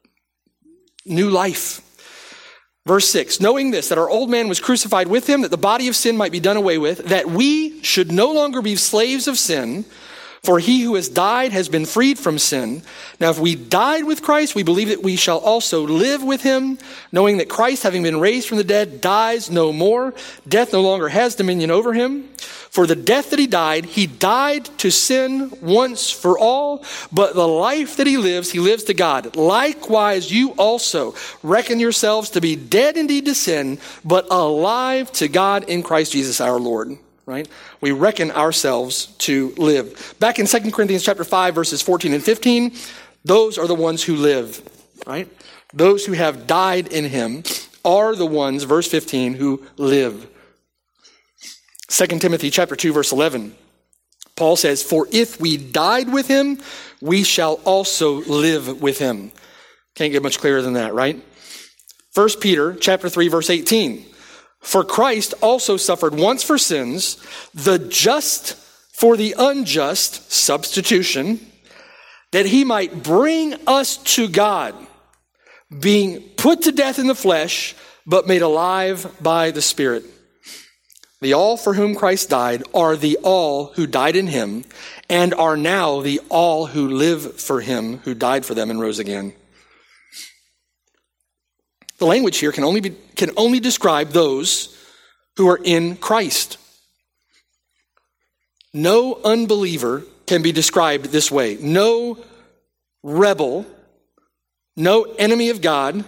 new life. Verse six, knowing this, that our old man was crucified with him, that the body of sin might be done away with, that we should no longer be slaves of sin, for he who has died has been freed from sin. Now, if we died with Christ, we believe that we shall also live with him, knowing that Christ, having been raised from the dead, dies no more. Death no longer has dominion over him. For the death that he died, he died to sin once for all, but the life that he lives, he lives to God. Likewise, you also reckon yourselves to be dead indeed to sin, but alive to God in Christ Jesus our Lord. Right? We reckon ourselves to live. Back in Second Corinthians chapter five, verses fourteen and fifteen, those are the ones who live, right? Those who have died in him are the ones, verse fifteen, who live. Second Timothy chapter two, verse eleven, Paul says, for if we died with him, we shall also live with him. Can't get much clearer than that, right? First Peter chapter three, verse eighteen, for Christ also suffered once for sins, the just for the unjust, substitution, that he might bring us to God, being put to death in the flesh, but made alive by the Spirit. The all for whom Christ died are the all who died in him, and are now the all who live for him, who died for them and rose again. The language here can only be, can only describe those who are in Christ. No unbeliever can be described this way. No rebel, no enemy of God,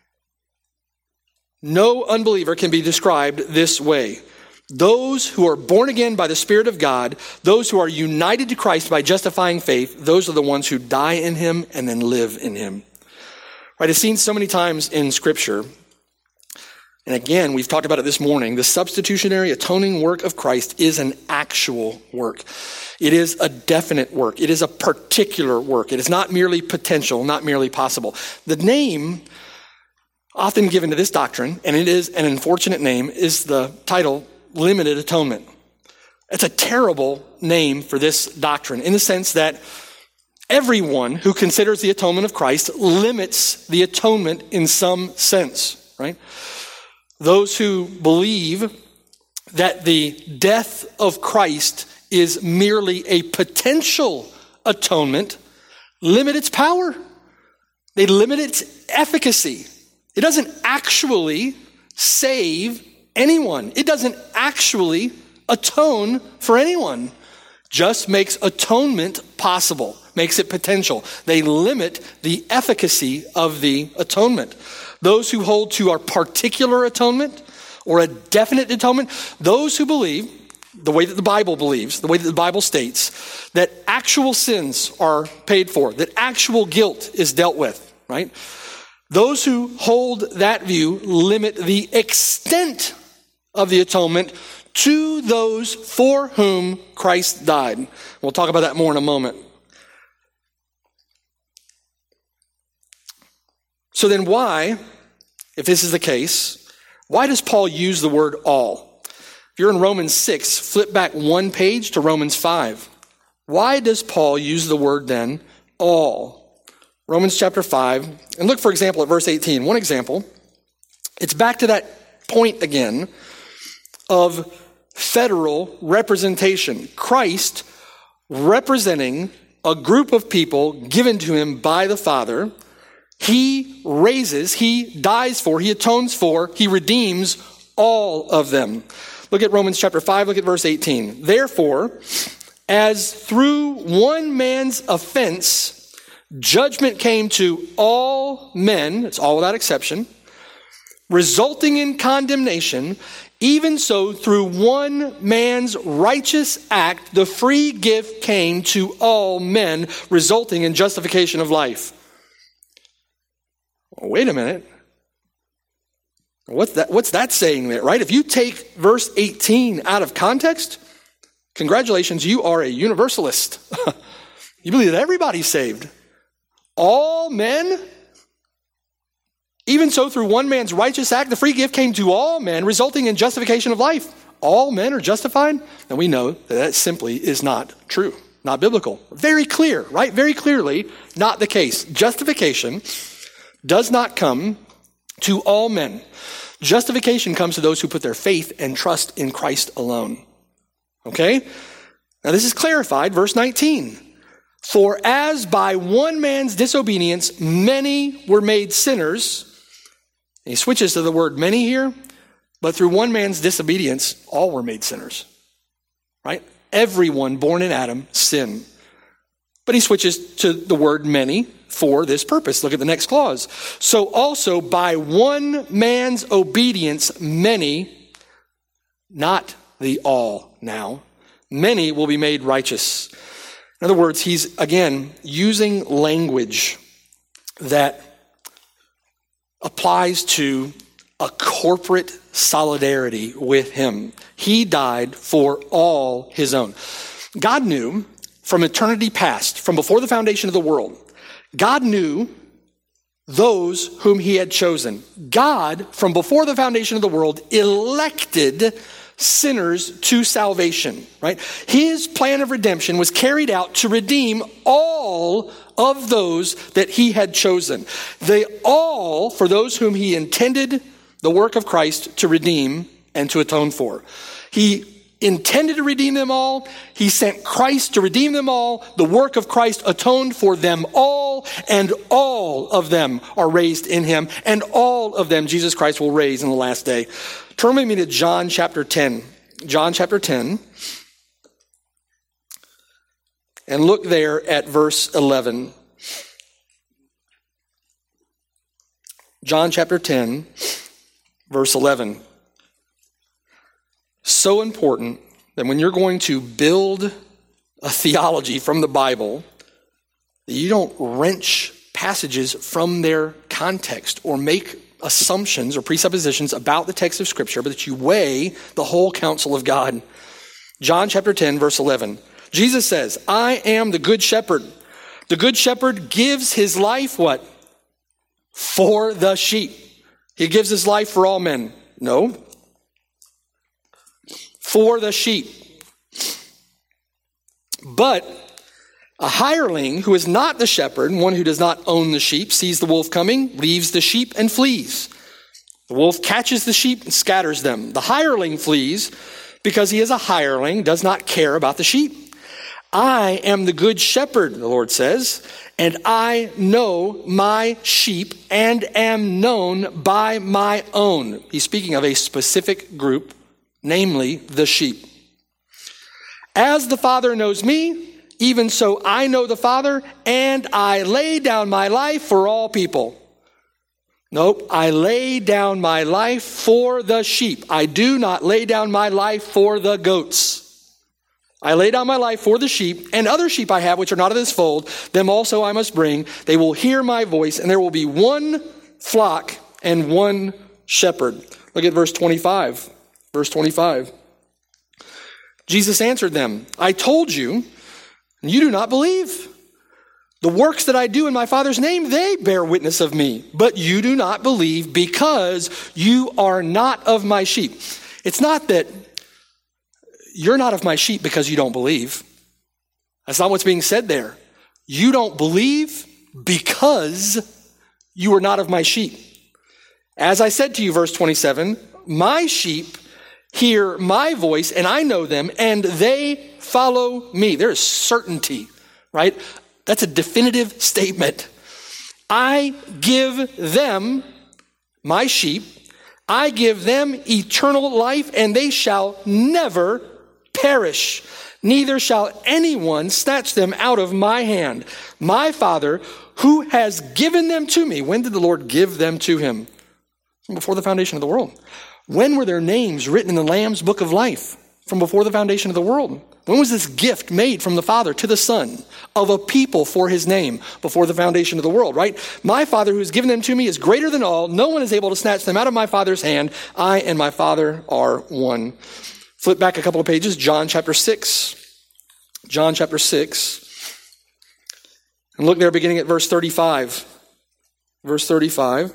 no unbeliever can be described this way. Those who are born again by the Spirit of God, those who are united to Christ by justifying faith, those are the ones who die in him and then live in him. Right, it's seen so many times in Scripture. And again, we've talked about it this morning. The substitutionary atoning work of Christ is an actual work. It is a definite work. It is a particular work. It is not merely potential, not merely possible. The name often given to this doctrine, and it is an unfortunate name, is the title limited atonement. It's a terrible name for this doctrine in the sense that everyone who considers the atonement of Christ limits the atonement in some sense, right? Those who believe that the death of Christ is merely a potential atonement limit its power. They limit its efficacy. It doesn't actually save anyone. It doesn't actually atone for anyone. Just makes atonement possible, makes it potential. They limit the efficacy of the atonement. Those who hold to a particular atonement or a definite atonement, those who believe, the way that the Bible believes, the way that the Bible states, that actual sins are paid for, that actual guilt is dealt with, right? Those who hold that view limit the extent of the atonement to those for whom Christ died. We'll talk about that more in a moment. So then why, if this is the case, why does Paul use the word all? If you're in Romans six, flip back one page to Romans five. Why does Paul use the word then, all? Romans chapter five, and look for example at verse eighteen. One example, it's back to that point again of federal representation. Christ representing a group of people given to him by the Father. He raises, he dies for, he atones for, he redeems all of them. Look at Romans chapter five, look at verse eighteen. Therefore, as through one man's offense, judgment came to all men, it's all without exception, resulting in condemnation, even so through one man's righteous act, the free gift came to all men, resulting in justification of life. Well, wait a minute. What's that, what's that saying there, right? If you take verse eighteen out of context, congratulations, you are a universalist. You believe that everybody's saved. All men? Even so, through one man's righteous act, the free gift came to all men, resulting in justification of life. All men are justified? And we know that that simply is not true, not biblical. Very clear, right? Very clearly, not the case. Justification does not come to all men. Justification comes to those who put their faith and trust in Christ alone. Okay? Now this is clarified, verse nineteen. For as by one man's disobedience many were made sinners, and he switches to the word many here, but through one man's disobedience, all were made sinners. Right? Everyone born in Adam sinned. But he switches to the word many for this purpose. Look at the next clause. So also by one man's obedience, many, not the all now, many will be made righteous. In other words, he's, again, using language that applies to a corporate solidarity with him. He died for all his own. God knew from eternity past, from before the foundation of the world, God knew those whom he had chosen. God, from before the foundation of the world, elected sinners to salvation, right? His plan of redemption was carried out to redeem all of those that he had chosen. They all, for those whom he intended the work of Christ to redeem and to atone for. He intended to redeem them all. He sent Christ to redeem them all. The work of Christ atoned for them all, and all of them are raised in him, and all of them Jesus Christ will raise in the last day. Turn with me to John chapter ten. John chapter ten. And look there at verse eleven. John chapter ten, verse eleven. So important that when you're going to build a theology from the Bible, that you don't wrench passages from their context or make assumptions or presuppositions about the text of Scripture, but that you weigh the whole counsel of God. John chapter ten, verse eleven. Jesus says, I am the good shepherd. The good shepherd gives his life, what? For the sheep. He gives his life for all men. No. For the sheep. But a hireling who is not the shepherd, one who does not own the sheep, sees the wolf coming, leaves the sheep and flees. The wolf catches the sheep and scatters them. The hireling flees because he is a hireling, does not care about the sheep. I am the good shepherd, the Lord says, and I know my sheep and am known by my own. He's speaking of a specific group, namely the sheep. As the Father knows me, even so I know the Father, and I lay down my life for all people. Nope, I lay down my life for the sheep. I do not lay down my life for the goats. I lay down my life for the sheep, and other sheep I have which are not of this fold, them also I must bring. They will hear my voice, and there will be one flock and one shepherd. Look at verse twenty-five. Verse twenty-five. Jesus answered them, I told you, and you do not believe. The works that I do in my Father's name, they bear witness of me. But you do not believe because you are not of my sheep. It's not that you're not of my sheep because you don't believe. That's not what's being said there. You don't believe because you are not of my sheep. As I said to you, verse twenty-seven, my sheep hear my voice, and I know them, and they follow me. There's certainty, right? That's a definitive statement. I give them, my sheep, I give them eternal life, and they shall never perish. Neither shall anyone snatch them out of my hand. My Father, who has given them to me. When did the Lord give them to him? From before the foundation of the world. When were their names written in the Lamb's book of life? From before the foundation of the world. When was this gift made from the Father to the Son of a people for his name before the foundation of the world, right? My Father who has given them to me is greater than all. No one is able to snatch them out of my Father's hand. I and my Father are one. Flip back a couple of pages, John chapter six. John chapter six. And look there beginning at verse thirty-five. Verse thirty-five.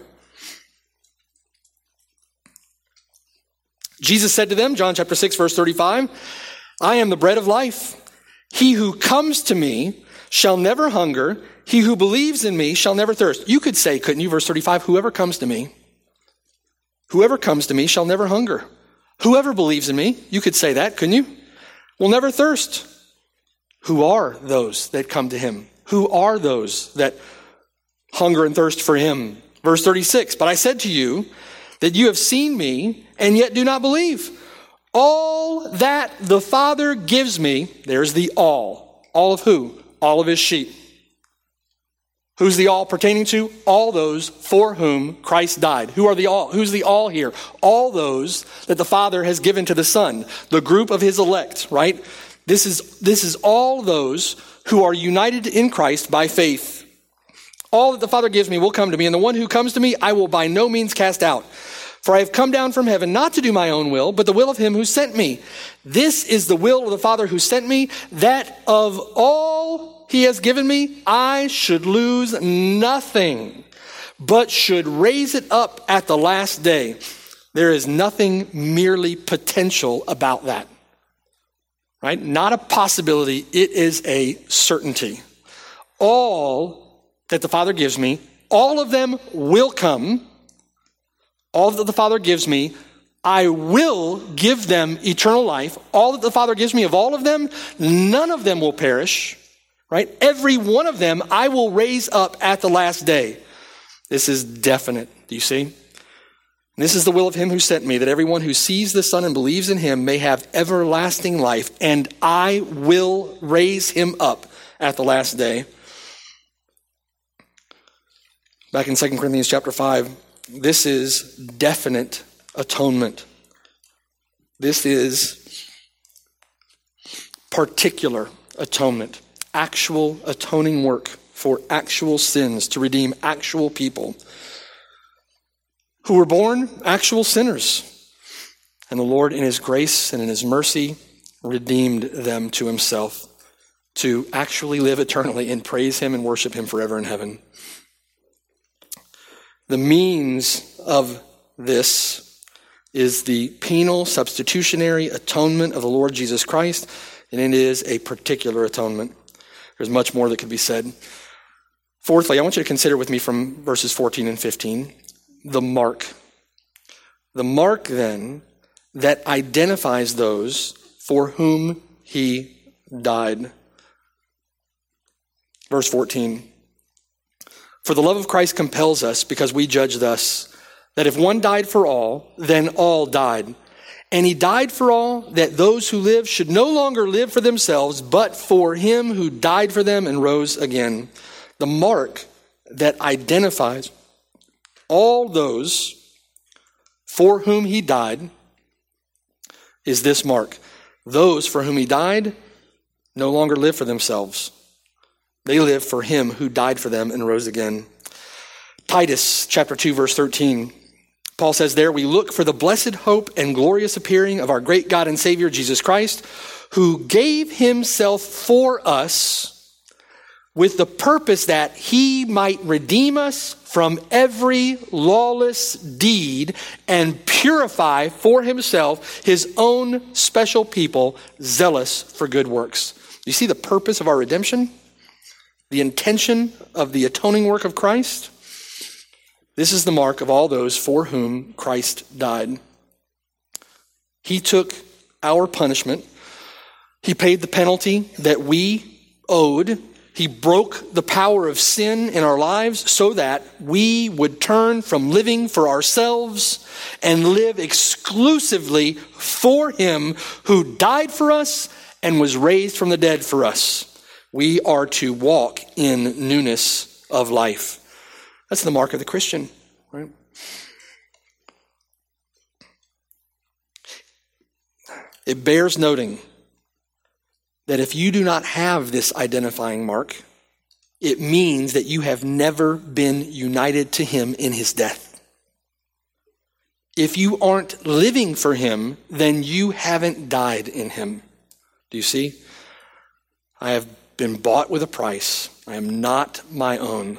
Jesus said to them, John chapter six, verse thirty-five, I am the bread of life. He who comes to me shall never hunger. He who believes in me shall never thirst. You could say, couldn't you, verse thirty-five, whoever comes to me, whoever comes to me shall never hunger. Whoever believes in me, you could say that, couldn't you? Will never thirst. Who are those that come to him? Who are those that hunger and thirst for him? Verse thirty-six, but I said to you that you have seen me and yet do not believe. All that the Father gives me, there's the all. All of who? All of his sheep. Who's the all pertaining to? All those for whom Christ died. Who are the all? Who's the all here? All those that the Father has given to the Son. The group of his elect, right? This is, this is all those who are united in Christ by faith. All that the Father gives me will come to me, and the one who comes to me I will by no means cast out. For I have come down from heaven not to do my own will, but the will of him who sent me. This is the will of the Father who sent me, that of all he has given me, I should lose nothing, but should raise it up at the last day. There is nothing merely potential about that. Right? Not a possibility, it is a certainty. All that the Father gives me, all of them will come. All that the Father gives me, I will give them eternal life. All that the Father gives me of all of them, none of them will perish, right? Every one of them I will raise up at the last day. This is definite. Do you see? This is the will of him who sent me, that everyone who sees the Son and believes in him may have everlasting life, and I will raise him up at the last day. Back in Second Corinthians chapter five, this is definite atonement. This is particular atonement, actual atoning work for actual sins to redeem actual people who were born actual sinners. And the Lord in his grace and in his mercy redeemed them to himself to actually live eternally and praise him and worship him forever in heaven. The means of this is the penal substitutionary atonement of the Lord Jesus Christ, and it is a particular atonement. There's much more that could be said. Fourthly, I want you to consider with me from verses fourteen and fifteen, the mark. The mark, then, that identifies those for whom he died. Verse fourteen. For the love of Christ compels us, because we judge thus, that if one died for all, then all died. And he died for all, that those who live should no longer live for themselves, but for him who died for them and rose again. The mark that identifies all those for whom he died is this mark. Those for whom he died no longer live for themselves. They live for him who died for them and rose again. Titus chapter two, verse thirteen. Paul says there, we look for the blessed hope and glorious appearing of our great God and Savior, Jesus Christ, who gave himself for us with the purpose that he might redeem us from every lawless deed and purify for himself his own special people, zealous for good works. You see the purpose of our redemption? The intention of the atoning work of Christ? This is the mark of all those for whom Christ died. He took our punishment. He paid the penalty that we owed. He broke the power of sin in our lives so that we would turn from living for ourselves and live exclusively for him who died for us and was raised from the dead for us. We are to walk in newness of life. That's the mark of the Christian, right? it bears noting that if you do not have this identifying mark, it means that you have never been united to him in his death. If you aren't living for him, then you haven't died in him. Do you see? I have been bought with a price. I am not my own.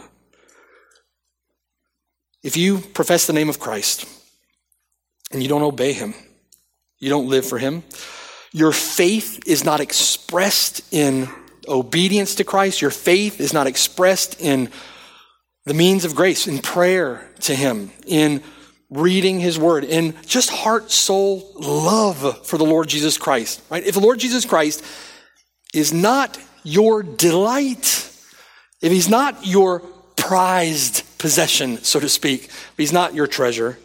If you profess the name of Christ and you don't obey him, you don't live for him, your faith is not expressed in obedience to Christ. Your faith is not expressed in the means of grace, in prayer to him, in reading his word, in just heart, soul love for the Lord Jesus Christ, right? If the Lord Jesus Christ is not your delight, if he's not your prized possession, so to speak, if he's not your treasure,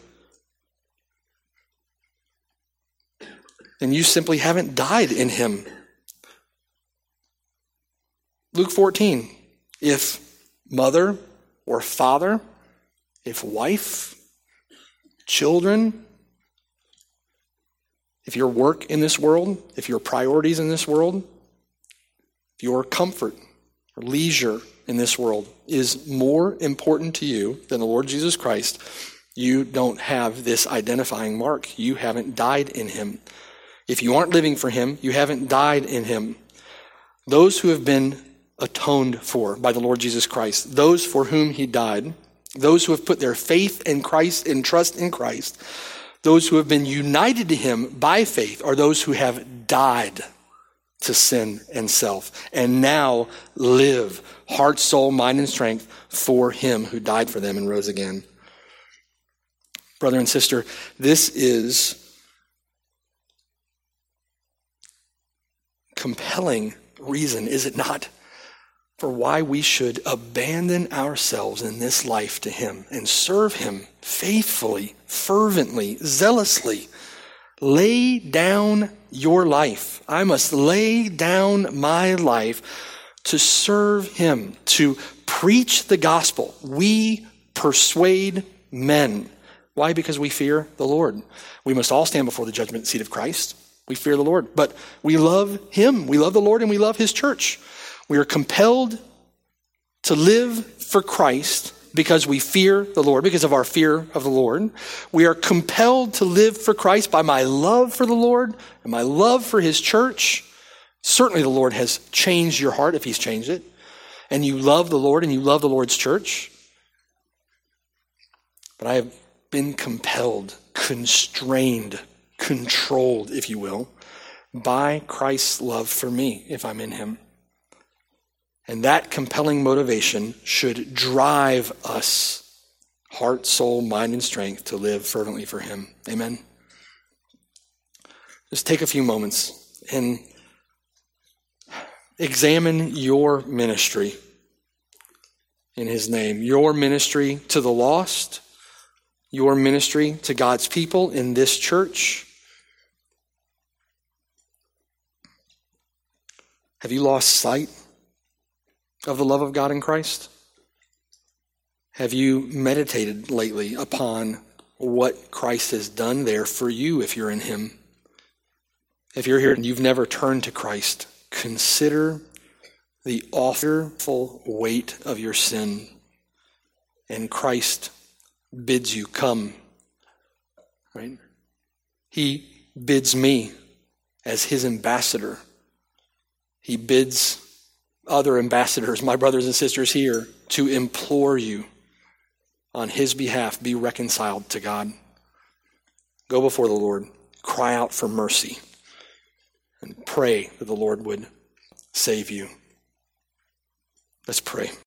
then you simply haven't died in him. Luke fourteen, if mother or father, if wife, children, if your work in this world, if your priorities in this world, if your comfort or leisure in this world is more important to you than the Lord Jesus Christ, you don't have this identifying mark. You haven't died in him. If you aren't living for him, you haven't died in him. Those who have been atoned for by the Lord Jesus Christ, those for whom he died, those who have put their faith in Christ and trust in Christ, those who have been united to him by faith are those who have died to sin and self and now live heart, soul, mind, and strength for him who died for them and rose again. Brother and sister, this is compelling reason, is it not, for why we should abandon ourselves in this life to him and serve him faithfully, fervently, zealously. Lay down your life. I must lay down my life to serve him, to preach the gospel. We persuade men. Why? Because we fear the Lord. We must all stand before the judgment seat of Christ. We fear the Lord, but we love him. We love the Lord and we love his church. We are compelled to live for Christ because we fear the Lord, because of our fear of the Lord. We are compelled to live for Christ by my love for the Lord and my love for his church. Certainly the Lord has changed your heart if he's changed it, and you love the Lord and you love the Lord's church. But I have been compelled, constrained, controlled, if you will, by Christ's love for me if I'm in him. And that compelling motivation should drive us, heart, soul, mind, and strength, to live fervently for him. Amen. Just take a few moments and examine your ministry in his name. Your ministry to the lost, your ministry to God's people in this church. Have you lost sight of the love of God in Christ? Have you meditated lately upon what Christ has done there for you if you're in him? If you're here and you've never turned to Christ, consider the awful weight of your sin. And Christ bids you come. Right? He bids me as his ambassador. He bids other ambassadors, my brothers and sisters here, to implore you on his behalf, be reconciled to God. Go before the Lord, cry out for mercy, and pray that the Lord would save you. Let's pray.